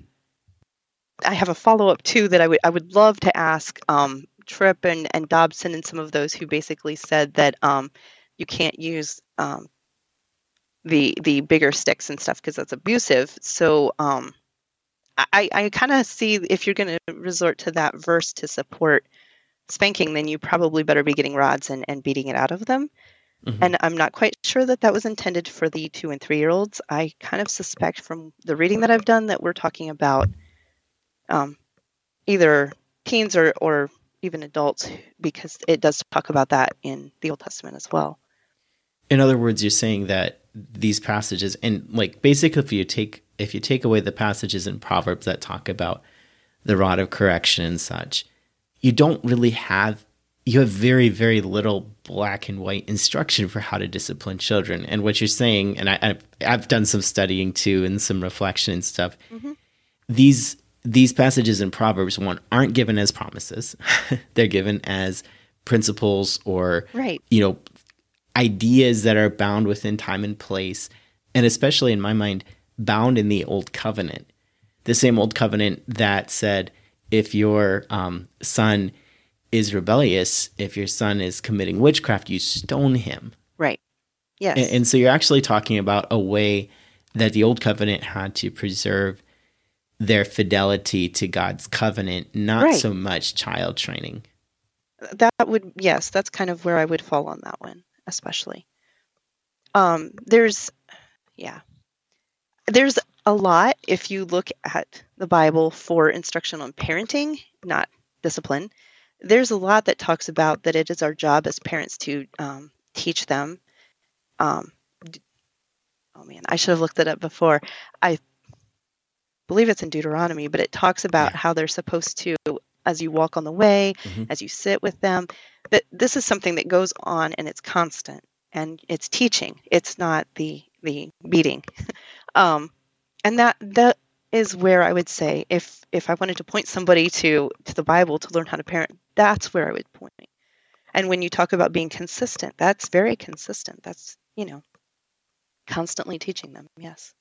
I have a follow-up too that I would I would love to ask um, Tripp and, and Dobson and some of those who basically said that um, you can't use um, the the bigger sticks and stuff because that's abusive. So um, I, I kind of see if you're going to resort to that verse to support spanking, then you probably better be getting rods and, and beating it out of them. Mm-hmm. And I'm not quite sure that that was intended for the two and three-year-olds. I kind of suspect from the reading that I've done that we're talking about um, either teens or, or even adults, because it does talk about that in the Old Testament as well. In other words, you're saying that these passages, and like basically if you take if you take away the passages in Proverbs that talk about the rod of correction and such, you don't really have, you have very, very little black and white instruction for how to discipline children. And what you're saying, and I, I've, I've done some studying too and some reflection and stuff, mm-hmm. these these passages in Proverbs, one, aren't given as promises. They're given as principles or, right. you know, ideas that are bound within time and place, and especially in my mind, bound in the Old Covenant. The same Old Covenant that said, if your um, son is rebellious, if your son is committing witchcraft, you stone him. Right. Yes. And, and so you're actually talking about a way that the Old Covenant had to preserve their fidelity to God's covenant, not right. so much child training. That would, yes, that's kind of where I would fall on that one, especially. Um, there's, yeah. There's a lot, if you look at the Bible for instruction on parenting, not discipline, there's a lot that talks about that it is our job as parents to um, teach them. Um, oh man, I should have looked that up before. I believe it's in Deuteronomy, but it talks about yeah. how they're supposed to, as you walk on the way, mm-hmm. as you sit with them, that this is something that goes on and it's constant and it's teaching. It's not the the beating. um, and that that is where I would say if if I wanted to point somebody to to the Bible to learn how to parent, that's where I would point. And when you talk about being consistent, that's very consistent. That's, you know, constantly teaching them. Yes.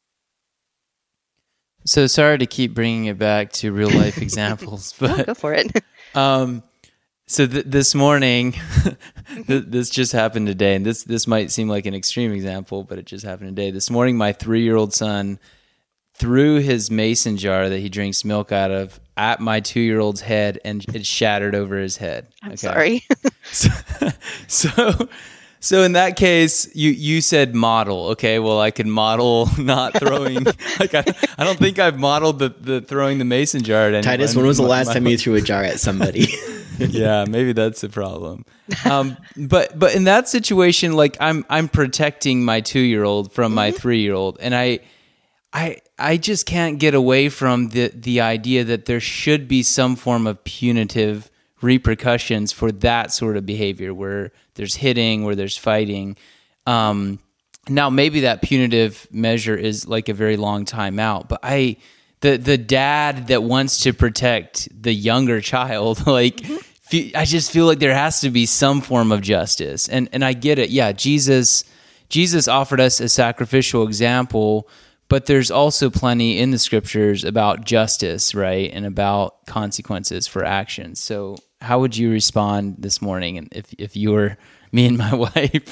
So sorry to keep bringing it back to real life examples, but oh, go for it. um, so th- this morning, th- this just happened today, and this this might seem like an extreme example, but it just happened today. This morning, my three-year-old son threw his mason jar that he drinks milk out of at my two-year-old's head, and it shattered over his head. I'm sorry. so, so, so in that case, you you said model. Okay, well, I can model not throwing. like I, I don't think I've modeled the, the throwing the mason jar at anyone. Titus, when was the last my, time you threw a jar at somebody? Yeah, maybe that's the problem. Um, but but in that situation, like I'm I'm protecting my two-year-old from my mm-hmm. three-year-old, and I I I just can't get away from the the idea that there should be some form of punitive repercussions for that sort of behavior, where there's hitting, where there's fighting. Um, now, maybe that punitive measure is like a very long time out, but I. The the dad that wants to protect the younger child, like mm-hmm. fe- I just feel like there has to be some form of justice, and and I get it. Yeah, Jesus Jesus offered us a sacrificial example, but there's also plenty in the scriptures about justice, right, and about consequences for actions. So, how would you respond this morning, and if if you were me and my wife?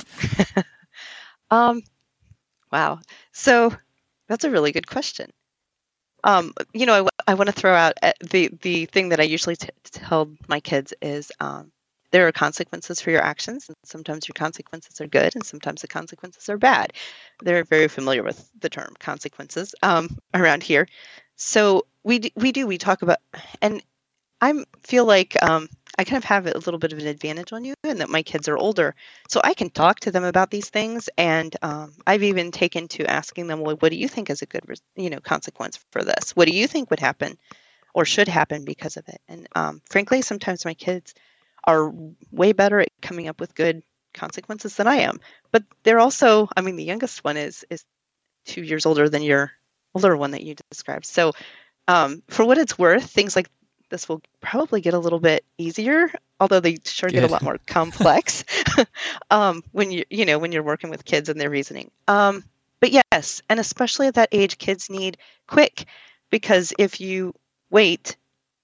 um, wow. So that's a really good question. Um, you know, I, w- I want to throw out the, the thing that I usually t- tell my kids is um, there are consequences for your actions, and sometimes your consequences are good, and sometimes the consequences are bad. They're very familiar with the term consequences um, around here. So we d- we do, we talk about, and I feel like um, I kind of have a little bit of an advantage on you in that my kids are older, so I can talk to them about these things. And um, I've even taken to asking them, well, what do you think is a good, you know, consequence for this? What do you think would happen or should happen because of it? And um, frankly, sometimes my kids are way better at coming up with good consequences than I am. But they're also, I mean, the youngest one is is two years older than your older one that you described. So um, for what it's worth, things like this will probably get a little bit easier, although they sure Good. Get a lot more complex um, when you you know when you're working with kids and their reasoning. Um, but yes, and especially at that age, kids need quick, because if you wait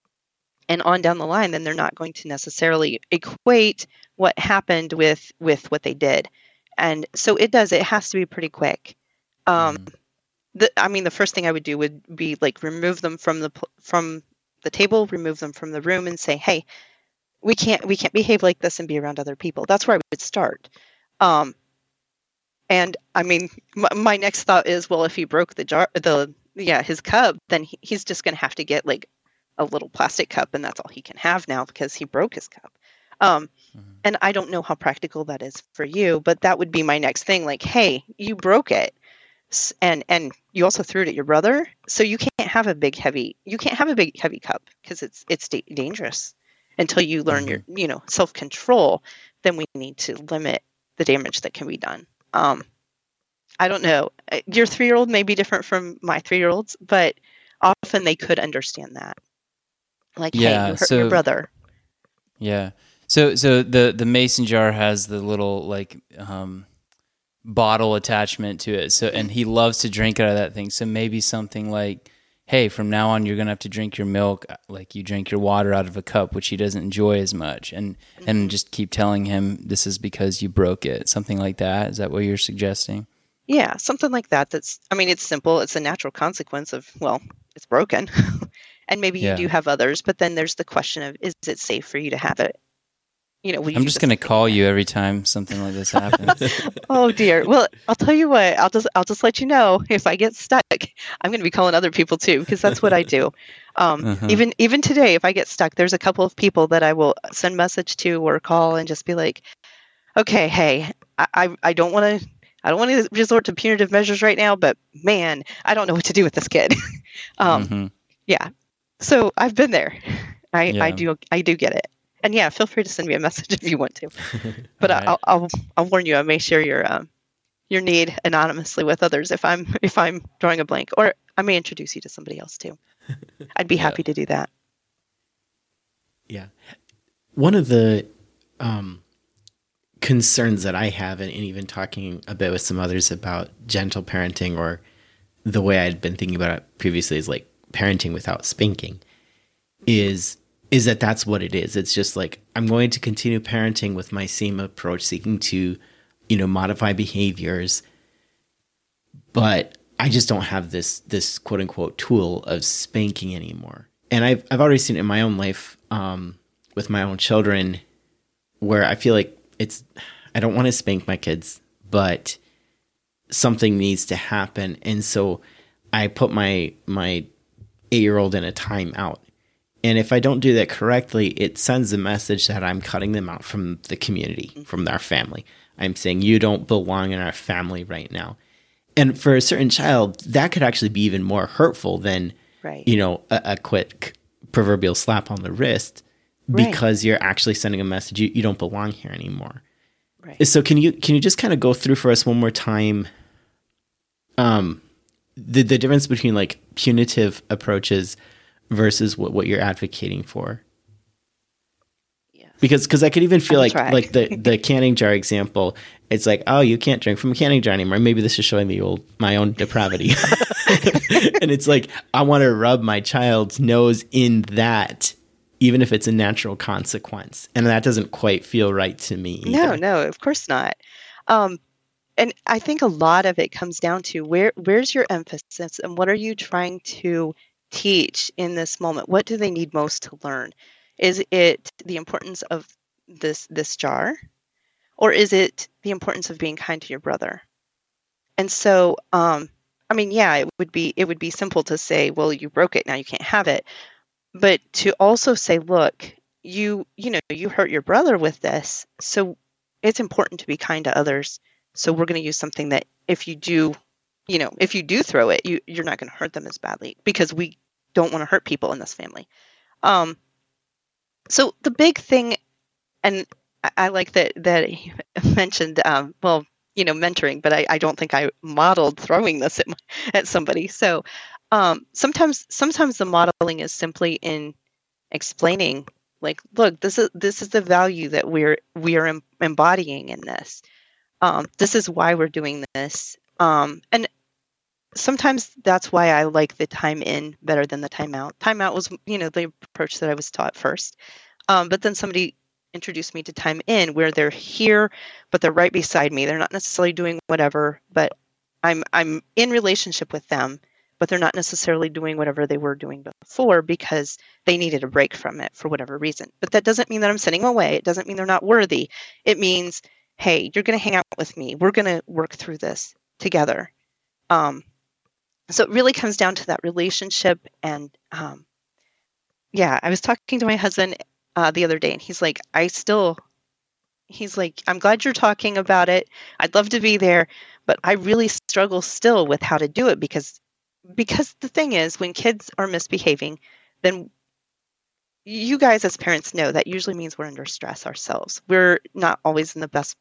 and on down the line, then they're not going to necessarily equate what happened with with what they did, and so it does. It has to be pretty quick. Um, mm. the, I mean, the first thing I would do would be like remove them from the from the table, remove them from the room, and say, hey, we can't we can't behave like this and be around other people. That's where I would start. Um, and I mean, my, my next thought is, well, if he broke the jar, the yeah, his cup, then he, he's just going to have to get like a little plastic cup, and that's all he can have now because he broke his cup. Um, mm-hmm. And I don't know how practical that is for you, but that would be my next thing. Like, hey, you broke it. And and you also threw it at your brother, so you can't have a big heavy you can't have a big heavy cup because it's it's da- dangerous until you learn your you know self control. Then we need to limit the damage that can be done. Um, I don't know. Your three year old may be different from my three year olds, but often they could understand that. Like, yeah, hey, you hurt so, your brother. Yeah. So so the the mason jar has the little like. Um, bottle attachment to it, so and he loves to drink out of that thing, so maybe something like, hey, from now on you're gonna have to drink your milk like you drink your water out of a cup, which he doesn't enjoy as much, and mm-hmm. and just keep telling him this is because you broke it. Something like that. Is that what you're suggesting? Yeah, something like that. That's, I mean, it's simple. It's a natural consequence of, well, it's broken. And maybe you yeah. do have others, but then there's the question of, is it safe for you to have it? You know, I'm just going to call you every time something like this happens. Oh dear. Well, I'll tell you what, I'll just, I'll just let you know if I get stuck, I'm going to be calling other people too, because that's what I do. Um, uh-huh. Even, even today, if I get stuck, there's a couple of people that I will send message to or call and just be like, okay, hey, I, I, I don't want to, I don't want to resort to punitive measures right now, but man, I don't know what to do with this kid. um, mm-hmm. Yeah. So I've been there. I, yeah. I do, I do get it. And yeah, feel free to send me a message if you want to. But right. I'll, I'll I'll warn you. I may share your um, your need anonymously with others if I'm if I'm drawing a blank, or I may introduce you to somebody else too. I'd be yeah. happy to do that. Yeah, one of the um, concerns that I have, and even talking a bit with some others about gentle parenting, or the way I'd been thinking about it previously, is like parenting without spanking, is. is that that's what it is. It's just like, I'm going to continue parenting with my same approach, seeking to, you know, modify behaviors. But I just don't have this this quote unquote tool of spanking anymore. And I've I've already seen it in my own life um, with my own children, where I feel like it's I don't want to spank my kids, but something needs to happen, and so I put my my eight year old in a timeout. And if I don't do that correctly, it sends a message that I'm cutting them out from the community, from our family. I'm saying, you don't belong in our family right now. And for a certain child, that could actually be even more hurtful than, right. you know, a, a quick proverbial slap on the wrist, because right. you're actually sending a message, you, you don't belong here anymore. Right. So can you can you just kind of go through for us one more time um, the, the difference between like punitive approaches versus what, what you're advocating for? Yes. Because cause I could even feel I'll like try. like the, the canning jar example, it's like, oh, you can't drink from a canning jar anymore. Maybe this is showing the old my own depravity. And it's like, I want to rub my child's nose in that, even if it's a natural consequence. And that doesn't quite feel right to me either. No, no, of course not. Um, and I think a lot of it comes down to where where's your emphasis and what are you trying to teach in this moment? What do they need most to learn? Is it the importance of this this jar, or is it the importance of being kind to your brother? And so, um, I mean, yeah, it would be it would be simple to say, well, you broke it, now you can't have it. But to also say, look, you you know, you hurt your brother with this, so it's important to be kind to others. So we're going to use something that if you do, you know, if you do throw it, you you're not going to hurt them as badly, because we don't want to hurt people in this family. Um, so the big thing, and I, I like that that he mentioned, um, well, you know, mentoring, but I, I don't think I modeled throwing this at my, at somebody. So um, sometimes sometimes the modeling is simply in explaining, like, look, this is this is the value that we're we are em- embodying in this. Um, this is why we're doing this. Um, and sometimes that's why I like the time in better than the time out. Time out was, you know, the approach that I was taught first. Um, but then somebody introduced me to time in, where they're here, but they're right beside me. They're not necessarily doing whatever, but I'm I'm in relationship with them, but they're not necessarily doing whatever they were doing before because they needed a break from it for whatever reason. But that doesn't mean that I'm sending them away. It doesn't mean they're not worthy. It means, hey, you're going to hang out with me. We're going to work through this together. Um, so it really comes down to that relationship. And um, yeah, I was talking to my husband uh, the other day, and he's like, I still, he's like, I'm glad you're talking about it. I'd love to be there, but I really struggle still with how to do it because, because the thing is, when kids are misbehaving, then you guys as parents know that usually means we're under stress ourselves. We're not always in the best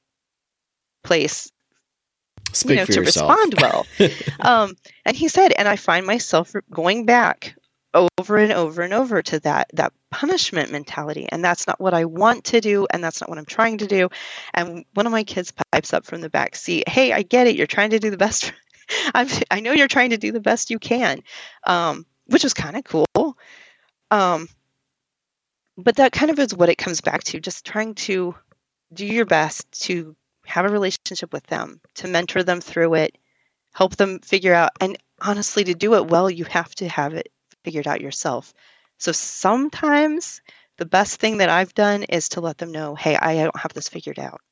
place, Speak you know, for to yourself. respond well. um, and he said, and I find myself going back over and over and over to that that punishment mentality, and that's not what I want to do, and that's not what I'm trying to do. And one of my kids pipes up from the back seat, "Hey, I get it. You're trying to do the best. I'm, I know you're trying to do the best you can," um, which was kind of cool. Um, but that kind of is what it comes back to, just trying to do your best to have a relationship with them, to mentor them through it, help them figure out. And honestly, to do it well, you have to have it figured out yourself. So sometimes the best thing that I've done is to let them know, hey, I don't have this figured out.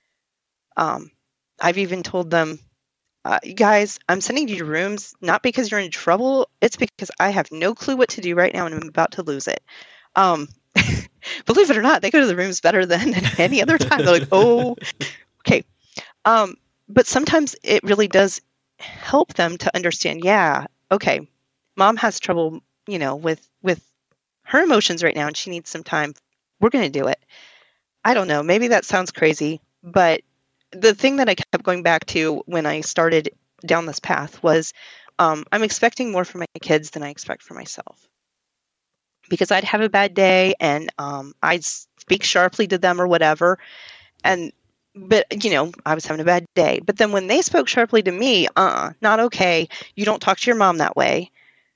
Um, I've even told them, uh, you guys, I'm sending you to rooms, not because you're in trouble. It's because I have no clue what to do right now and I'm about to lose it. Um, believe it or not, they go to the rooms better than any other time. They're like, oh, okay. Um, but sometimes it really does help them to understand, yeah, okay, mom has trouble, you know, with, with her emotions right now and she needs some time. We're going to do it. I don't know. Maybe that sounds crazy, but the thing that I kept going back to when I started down this path was um, I'm expecting more from my kids than I expect for myself. Because I'd have a bad day and um, I'd speak sharply to them or whatever. And, but, you know, I was having a bad day. But then when they spoke sharply to me, uh-uh, not okay. You don't talk to your mom that way.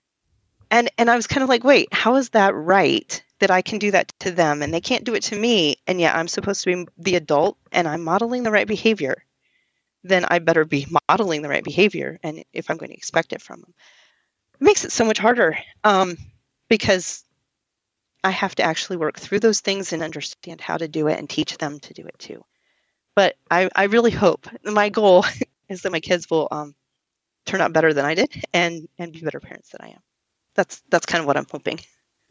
And and I was kind of like, wait, how is that right that I can do that to them and they can't do it to me? And yet I'm supposed to be the adult and I'm modeling the right behavior. then I better be modeling the right behavior. And if I'm going to expect it from them, it makes it so much harder um, because I have to actually work through those things and understand how to do it and teach them to do it too. But I, I really hope, my goal is that my kids will um, turn out better than I did and, and be better parents than I am. That's that's kind of what I'm hoping.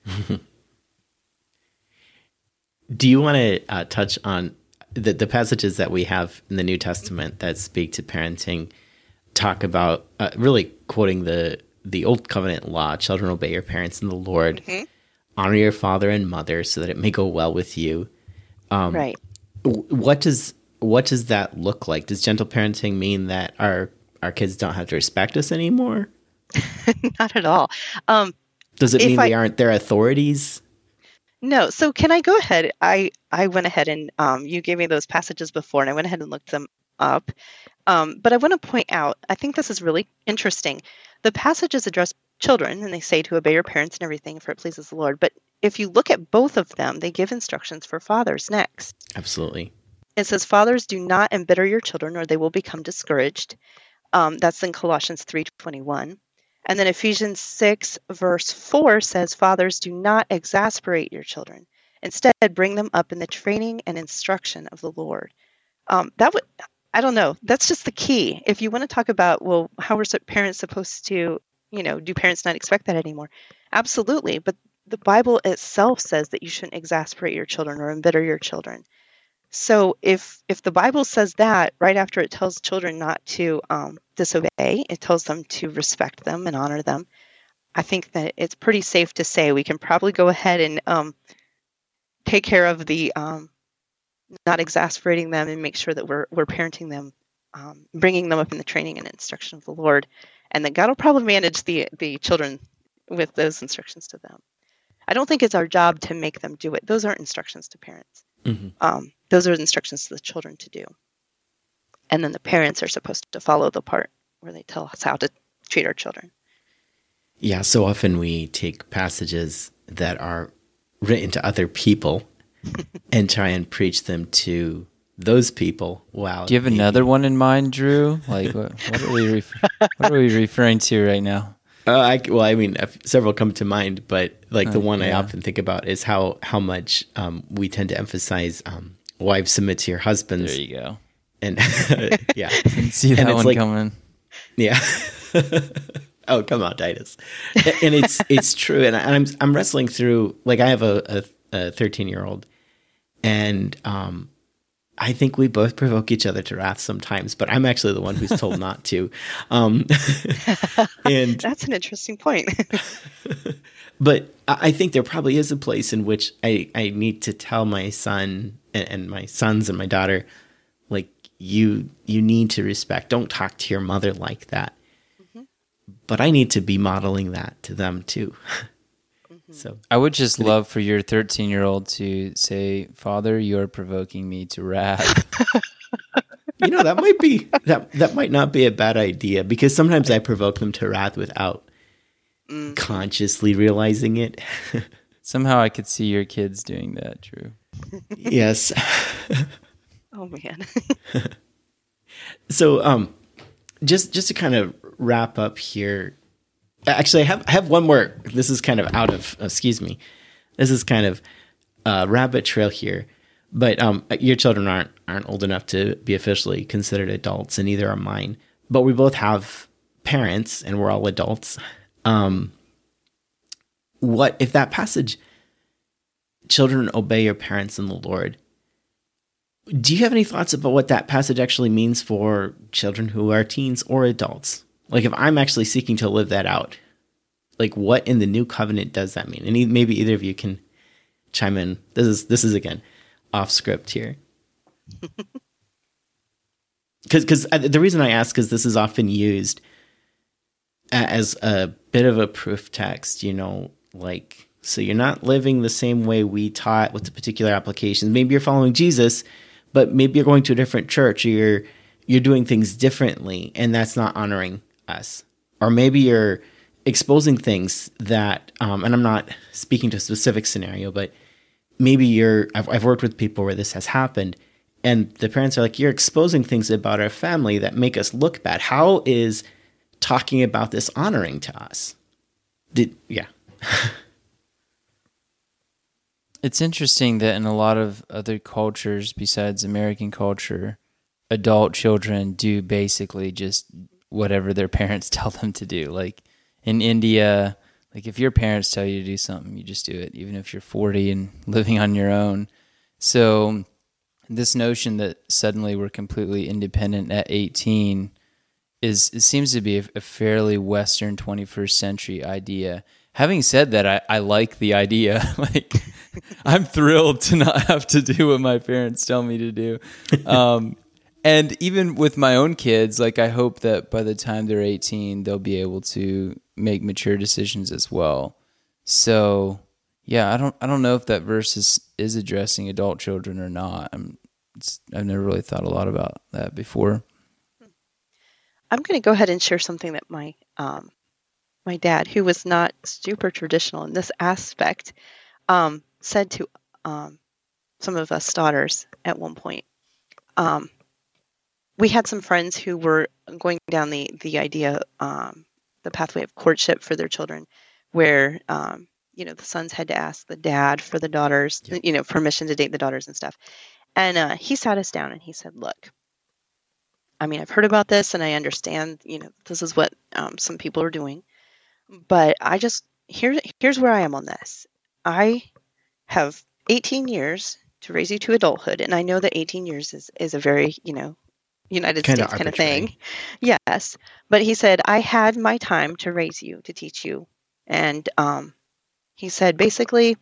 Do you want to uh, touch on the, the passages that we have in the New Testament that speak to parenting, talk about uh, really quoting the, the Old Covenant law, children obey your parents in the Lord, mm-hmm. honor your father and mother so that it may go well with you. Um, right. What does what does that look like? Does gentle parenting mean that our our kids don't have to respect us anymore? Not at all. Um, does it mean I, they aren't their authorities? No. So can I go ahead? I, I went ahead and um, you gave me those passages before, and I went ahead and looked them up. Um, but I want to point out, I think this is really interesting. The passages address children, and they say to obey your parents and everything, for it pleases the Lord. But if you look at both of them, they give instructions for fathers next. Absolutely. It says, fathers, do not embitter your children, or they will become discouraged. Um, that's in Colossians three twenty-one. And then Ephesians six, verse four says, fathers, do not exasperate your children. Instead, bring them up in the training and instruction of the Lord. Um, that would, I don't know, that's just the key. If you want to talk about, well, how are parents supposed to, you know, do parents not expect that anymore? Absolutely. But the Bible itself says that you shouldn't exasperate your children or embitter your children. So if if the Bible says that right after it tells children not to um, disobey, it tells them to respect them and honor them, I think that it's pretty safe to say we can probably go ahead and um, take care of the um, not exasperating them and make sure that we're we're parenting them, um, bringing them up in the training and instruction of the Lord, and that God will probably manage the the children with those instructions to them. I don't think it's our job to make them do it. Those aren't instructions to parents. Mm-hmm. Um, those are instructions to the children to do. And then the parents are supposed to follow the part where they tell us how to treat our children. Yeah, so often we take passages that are written to other people and try and preach them to those people. Wow. Do you have maybe another one in mind, Drew? Like, what, what are we ref- what are we referring to right now? Uh, I, well, I mean, several come to mind, but like uh, the one yeah. I often think about is how how much um, we tend to emphasize um, wives submit to your husbands. There you go. And yeah, didn't see that one like, coming. Yeah. Oh, come on, Titus. And it's it's true, and I'm I'm wrestling through. Like, I have a a thirteen year old, and um, I think we both provoke each other to wrath sometimes, but I'm actually the one who's told not to. Um, and that's an interesting point. But I think there probably is a place in which I, I need to tell my son and, and my sons and my daughter, like, you you need to respect. Don't talk to your mother like that. Mm-hmm. But I need to be modeling that to them too. So I would just love for your thirteen-year-old to say, "Father, you are provoking me to wrath." You know, that might be that that might not be a bad idea, because sometimes I provoke them to wrath without mm. consciously realizing it. Somehow I could see your kids doing that, Drew. Yes. Oh man. So, um, just just to kind of wrap up here. Actually, I have I have one more. This is kind of out of, excuse me. This is kind of a rabbit trail here. But um, your children aren't aren't old enough to be officially considered adults, and neither are mine. But we both have parents, and we're all adults. Um, what if that passage, children obey your parents in the Lord? Do you have any thoughts about what that passage actually means for children who are teens or adults? Like, if I'm actually seeking to live that out, like, what in the new covenant does that mean? And maybe either of you can chime in. This is this is again off script here. Because because the reason I ask is this is often used as a bit of a proof text. You know, like, so you're not living the same way we taught with the particular applications. Maybe you're following Jesus, but maybe you're going to a different church, or you're you're doing things differently, and that's not honoring us. Or maybe you're exposing things that, um, and I'm not speaking to a specific scenario, but maybe you're, I've, I've worked with people where this has happened, and the parents are like, you're exposing things about our family that make us look bad. How is talking about this honoring to us? Did yeah. It's interesting that in a lot of other cultures besides American culture, adult children do basically just whatever their parents tell them to do. Like in India, like if your parents tell you to do something, you just do it, even if you're forty and living on your own. So this notion that suddenly we're completely independent at eighteen is it seems to be a, a fairly Western twenty-first century idea. Having said that, I, I like the idea. Like, I'm thrilled to not have to do what my parents tell me to do. Um, and even with my own kids, like, I hope that by the time they're eighteen, they'll be able to make mature decisions as well. So, yeah, I don't, I don't know if that verse is, is addressing adult children or not. I'm, it's, I've never really thought a lot about that before. I'm going to go ahead and share something that my um, my dad, who was not super traditional in this aspect, um, said to um, some of us daughters at one point. Um, we had some friends who were going down the the idea, um, the pathway of courtship for their children, where um, you know the sons had to ask the dad for the daughters, yeah. you know, permission to date the daughters and stuff. And uh, he sat us down and he said, "Look, I mean, I've heard about this and I understand, you know, this is what um, some people are doing, but I just, here, here's where I am on this. I have eighteen years to raise you to adulthood. And I know that eighteen years is, is a very, you know, United kind States of kind of thing. Yes. But he said, I had my time to raise you, to teach you. And um, he said, basically,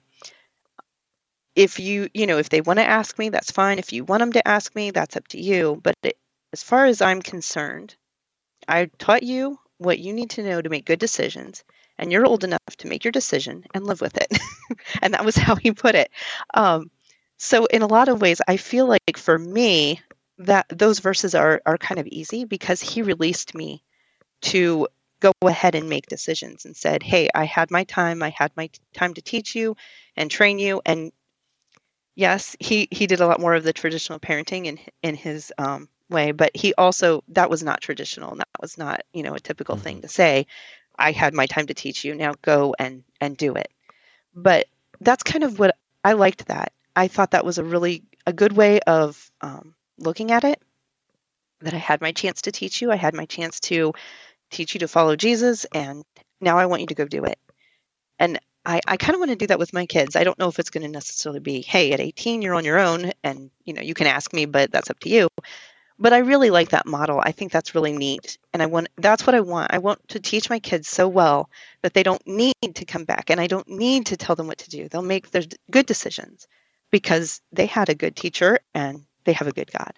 if you, you know, if they want to ask me, that's fine. If you want them to ask me, that's up to you. But it, as far as I'm concerned, I taught you what you need to know to make good decisions, and you're old enough to make your decision and live with it." And that was how he put it. Um, so in a lot of ways, I feel like for me, that those verses are are kind of easy because he released me to go ahead and make decisions and said, hey, I had my time. I had my time to teach you and train you. And yes, he, he did a lot more of the traditional parenting in, in his um, way, but he also, that was not traditional. And that was not, you know, a typical mm-hmm. thing to say. I had my time to teach you. Now go and, and do it. But that's kind of what I liked that. I thought that was a really, a good way of um, looking at it, that I had my chance to teach you. I had my chance to teach you to follow Jesus. And now I want you to go do it. And I, I kind of want to do that with my kids. I don't know if it's going to necessarily be, hey, at eighteen, you're on your own and, you know, you can ask me, but that's up to you. But I really like that model. I think that's really neat. And I want, that's what I want. I want to teach my kids so well that they don't need to come back and I don't need to tell them what to do. They'll make their good decisions because they had a good teacher and they have a good God.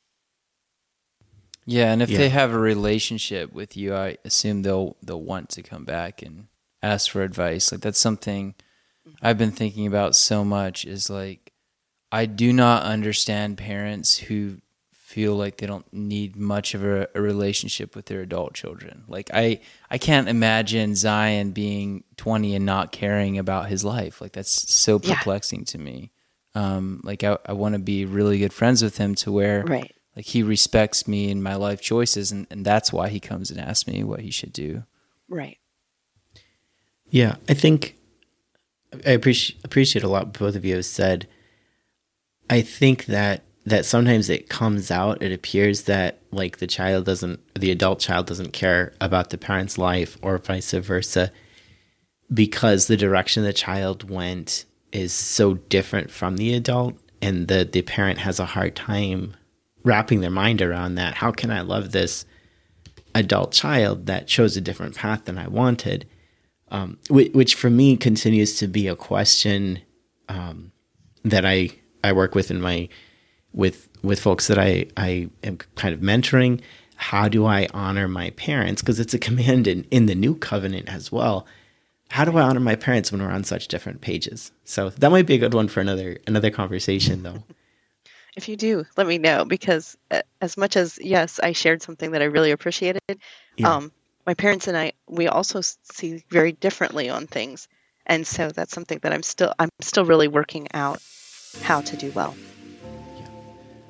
Yeah. And if yeah. they have a relationship with you, I assume they'll, they'll want to come back and ask for advice. Like that's something I've been thinking about so much is like, I do not understand parents who feel like they don't need much of a, a relationship with their adult children. Like I, I can't imagine Zion being twenty and not caring about his life. Like that's so perplexing yeah. to me. Um, like I, I want to be really good friends with him to where right. like he respects me and my life choices. And, and that's why he comes and asks me what he should do. Right. Yeah. I think I appreciate, appreciate a lot what both of you have said. I think that that sometimes it comes out, it appears that like the child doesn't, the adult child doesn't care about the parent's life or vice versa because the direction the child went is so different from the adult and the, the parent has a hard time wrapping their mind around that. How can I love this adult child that chose a different path than I wanted? Um, which, which for me continues to be a question um, that I, I work with in my with with folks that I, I am kind of mentoring. How do I honor my parents? Because it's a command in, in the new covenant as well. How do I honor my parents when we're on such different pages? So that might be a good one for another another conversation, though. If you do, let me know, because as much as, yes, I shared something that I really appreciated, yeah. um, my parents and I, we also see very differently on things. And so that's something that I'm still I'm still really working out how to do well.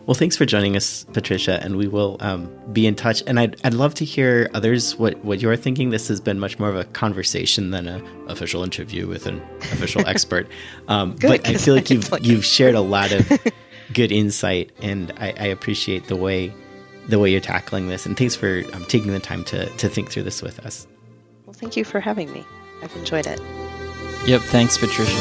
Well, thanks for joining us, Patricia, and we will um, be in touch. And I'd, I'd love to hear others what, what you're thinking. This has been much more of a conversation than an official interview with an official expert. Um, Good, but I feel like you've like- you've shared a lot of good insight, and I, I appreciate the way the way you're tackling this. And thanks for um, taking the time to to think through this with us. Well, thank you for having me. I've enjoyed it. Yep, thanks, Patricia.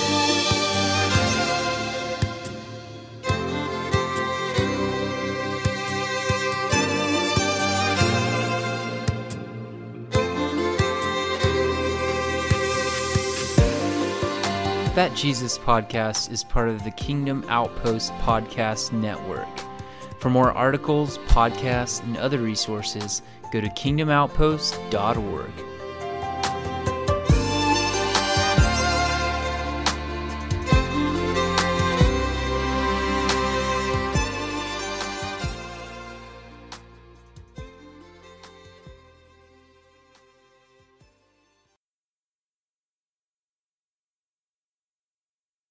That Jesus Podcast is part of the Kingdom Outpost Podcast Network. For more articles, podcasts, and other resources, go to kingdom outpost dot org.